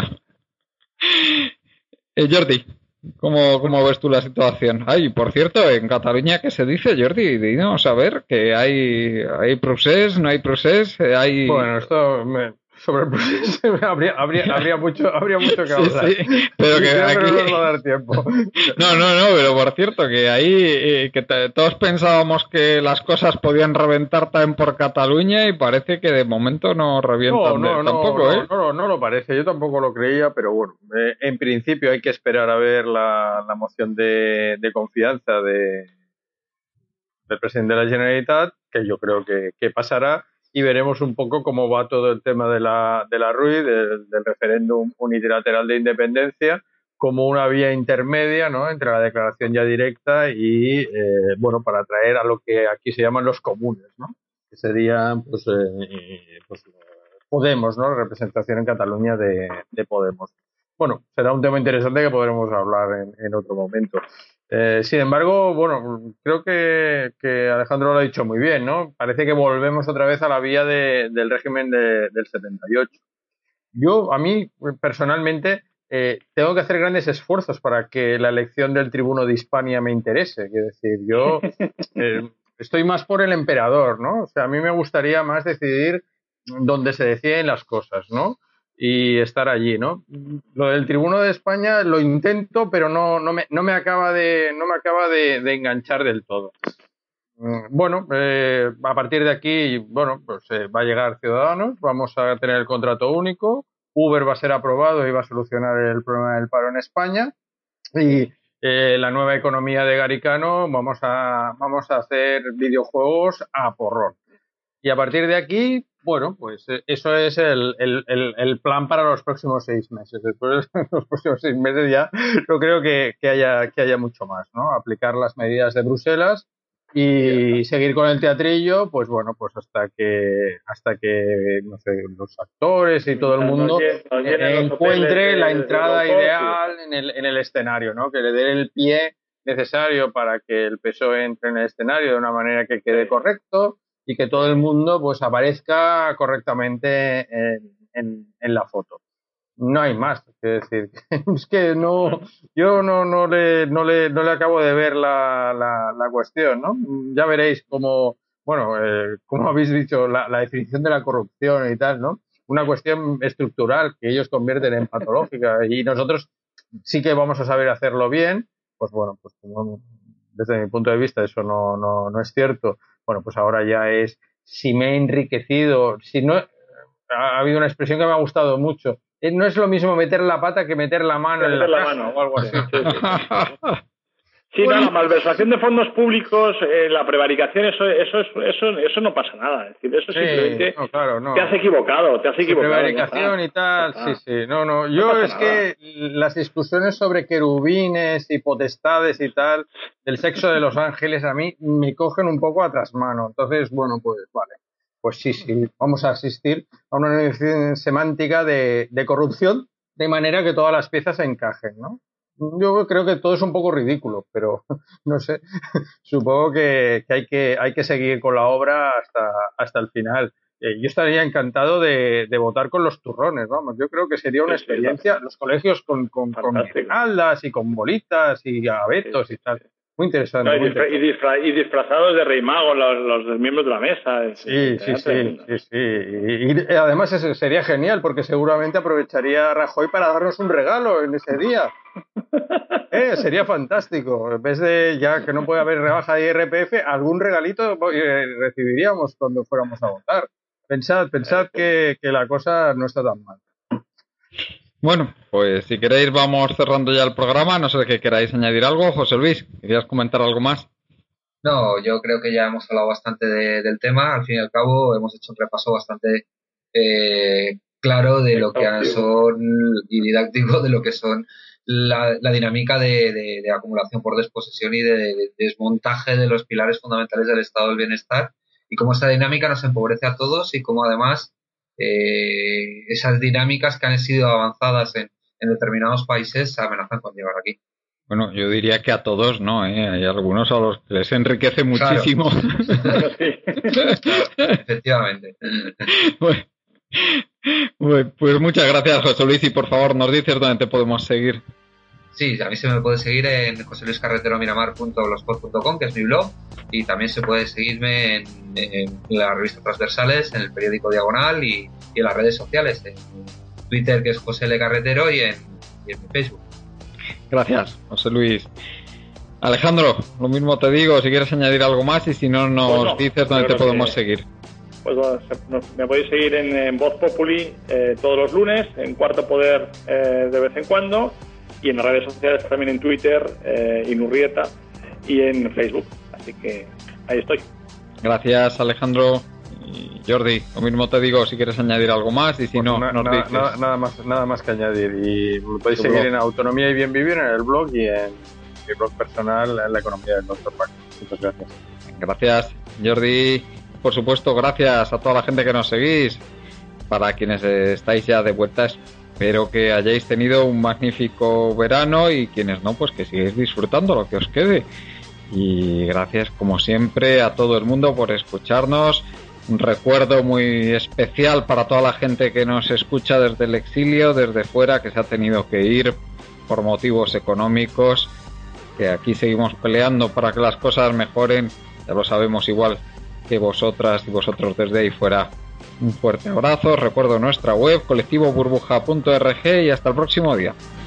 Speaker 1: eh, Jordi, ¿cómo, ¿cómo ves tú la situación? Ay, por cierto, en Cataluña, ¿qué se dice, Jordi? Dinos a ver, que hay, hay procés, no hay procés, hay...
Speaker 3: Bueno, esto... Me... sobre el proceso habría, habría, habría mucho habría mucho que hablar.
Speaker 1: Sí, sí, pero que aquí
Speaker 3: no nos va a dar tiempo.
Speaker 1: No, no, no, pero por cierto que ahí eh, que t- todos pensábamos que las cosas podían reventar también por Cataluña, y parece que de momento no revientan
Speaker 3: no, no,
Speaker 1: de,
Speaker 3: no,
Speaker 1: tampoco,
Speaker 3: no,
Speaker 1: ¿eh?
Speaker 3: No, no, no lo parece, yo tampoco lo creía, pero bueno, eh, en principio hay que esperar a ver la, la moción de, de confianza de del presidente de la Generalitat, que yo creo que, que pasará. Y veremos un poco cómo va todo el tema de la, de la R U I, del, del referéndum unilateral de independencia, como una vía intermedia, ¿no?, entre la declaración ya directa y, eh, bueno, para atraer a lo que aquí se llaman los comunes, ¿no?, que serían, pues, eh, pues Podemos, ¿no?, representación en Cataluña de, de Podemos. Bueno, será un tema interesante que podremos hablar en, en otro momento. Eh, sin embargo, bueno, creo que, que Alejandro lo ha dicho muy bien, ¿no? Parece que volvemos otra vez a la vía de, del régimen de, del setenta y ocho. Yo, a mí, personalmente, eh, tengo que hacer grandes esfuerzos para que la elección del tribuno de Hispania me interese. Quiero decir, yo eh, estoy más por el emperador, ¿no? O sea, a mí me gustaría más decidir dónde se deciden las cosas, ¿no?, y estar allí, ¿no? Lo del tribuno de España lo intento, pero no, no, me, no me acaba de, no me acaba de, de enganchar del todo. Bueno, eh, a partir de aquí, bueno, pues eh, va a llegar Ciudadanos, vamos a tener el contrato único, Uber va a ser aprobado y va a solucionar el problema del paro en España, y eh, la nueva economía de Garicano, vamos a, vamos a hacer videojuegos a porrón. Y a partir de aquí, bueno, pues eso es el, el, el, el plan para los próximos seis meses. Después de los próximos seis meses ya no creo que, que, haya, que haya mucho más, ¿no? Aplicar las medidas de Bruselas y seguir con el teatrillo, pues bueno, pues hasta que hasta que no sé, los actores y todo el mundo encuentre la entrada ideal en el, en el escenario, ¿no? Que le dé el pie necesario para que el P S O E entre en el escenario de una manera que quede correcto y que todo el mundo pues aparezca correctamente en, en, en la foto. No hay más, es decir, es que no, yo no, no le, no le, no le acabo de ver la, la, la cuestión, ¿no? Ya veréis cómo, bueno, eh, como habéis dicho, la, la definición de la corrupción y tal, ¿no? Una cuestión estructural que ellos convierten en patológica, y nosotros sí que vamos a saber hacerlo bien. Pues bueno, pues como desde mi punto de vista eso no, no, no es cierto. Bueno, pues ahora ya es, si me he enriquecido, si no, ha habido una expresión que me ha gustado mucho. Eh, no es lo mismo meter la pata que meter la mano
Speaker 4: meter
Speaker 3: en la,
Speaker 4: la
Speaker 3: caja
Speaker 4: mano
Speaker 3: o algo así.
Speaker 4: Sí, sí, sí. Sí, bueno. No, la malversación de fondos públicos, eh, la prevaricación, eso, eso, eso, eso no pasa nada. Es decir, eso
Speaker 3: sí,
Speaker 4: simplemente
Speaker 3: no, claro, no.
Speaker 4: te has equivocado, te has equivocado.
Speaker 3: Prevaricación y tal, sí, sí. No, no. Yo no es nada. Que las discusiones sobre querubines y potestades y tal, del sexo de los ángeles, a mí me cogen un poco a trasmano. Entonces, bueno, pues vale. Pues sí, sí, vamos a asistir a una unión semántica de, de corrupción, de manera que todas las piezas se encajen, ¿no? Yo creo que todo es un poco ridículo, pero no sé, supongo que, que, hay que hay que seguir con la obra hasta, hasta el final. Eh, yo estaría encantado de, de votar con los turrones, vamos, yo creo que sería una sí, experiencia, sí, los colegios con, con, con guirnaldas y con bolitas y abetos sí, y tal. Muy interesante.
Speaker 4: No, y,
Speaker 3: muy
Speaker 4: disfra
Speaker 3: interesante.
Speaker 4: Y, disfra y disfrazados de rey mago los, los miembros de la mesa.
Speaker 3: Sí, sí, sí, sí, sí. Y, y además eso sería genial porque seguramente aprovecharía Rajoy para darnos un regalo en ese día. Eh, sería fantástico. En vez de ya que no puede haber rebaja de I R P F, algún regalito recibiríamos cuando fuéramos a votar. Pensad, pensad que, que la cosa no está tan mal.
Speaker 1: Bueno, pues si queréis vamos cerrando ya el programa. No sé que queráis añadir algo. José Luis, ¿querías comentar algo más?
Speaker 2: No, yo creo que ya hemos hablado bastante de, del tema. Al fin y al cabo hemos hecho un repaso bastante eh, claro de lo que son y didáctico de lo que son la, la dinámica de, de, de acumulación por desposesión y de, de desmontaje de los pilares fundamentales del estado del bienestar y cómo esta dinámica nos empobrece a todos y cómo además eh, esas dinámicas que han sido avanzadas en, en determinados países se amenazan con llegar aquí.
Speaker 1: Bueno, yo diría que a todos no, ¿eh? Hay algunos a los que les enriquece muchísimo.
Speaker 2: Claro. Efectivamente.
Speaker 1: Bueno, pues muchas gracias, José Luis, y por favor nos dices dónde te podemos seguir.
Speaker 2: Sí, a mí se me puede seguir en jose luis carretero miramar punto blogspot punto com, que es mi blog, y también se puede seguirme en, en las revistas transversales, en el periódico Diagonal y, y en las redes sociales, en Twitter, que es José L. Carretero, y en, y en Facebook.
Speaker 1: Gracias, José Luis. Alejandro, lo mismo te digo, si quieres añadir algo más y si no nos pues no, dices dónde te podemos que, seguir.
Speaker 4: Pues bueno, me podéis seguir en, en Voz Populi eh, todos los lunes, en Cuarto Poder eh, de vez en cuando y en las redes sociales también en Twitter, eh, Inurrieta y en Facebook. Así que ahí estoy.
Speaker 1: Gracias, Alejandro. Y Jordi, lo mismo te digo, si quieres añadir algo más y si pues no,
Speaker 3: na,
Speaker 1: nos
Speaker 3: na,
Speaker 1: dices.
Speaker 3: Nada, nada, más, nada más que añadir. Y me podéis seguir blog. En Autonomía y Bien Vivir, en el blog y en mi blog personal, en la economía del doctor Paco. Muchas gracias.
Speaker 1: Gracias, Jordi. Por supuesto, gracias a toda la gente que nos seguís. Para quienes estáis ya de vuelta, espero que hayáis tenido un magnífico verano y quienes no, pues que sigáis disfrutando lo que os quede. Y gracias, como siempre, a todo el mundo por escucharnos. Un recuerdo muy especial para toda la gente que nos escucha desde el exilio, desde fuera, que se ha tenido que ir por motivos económicos, que aquí seguimos peleando para que las cosas mejoren, ya lo sabemos igual que vosotras y vosotros desde ahí fuera. Un fuerte abrazo, recuerdo nuestra web colectivo burbuja punto org y hasta el próximo día.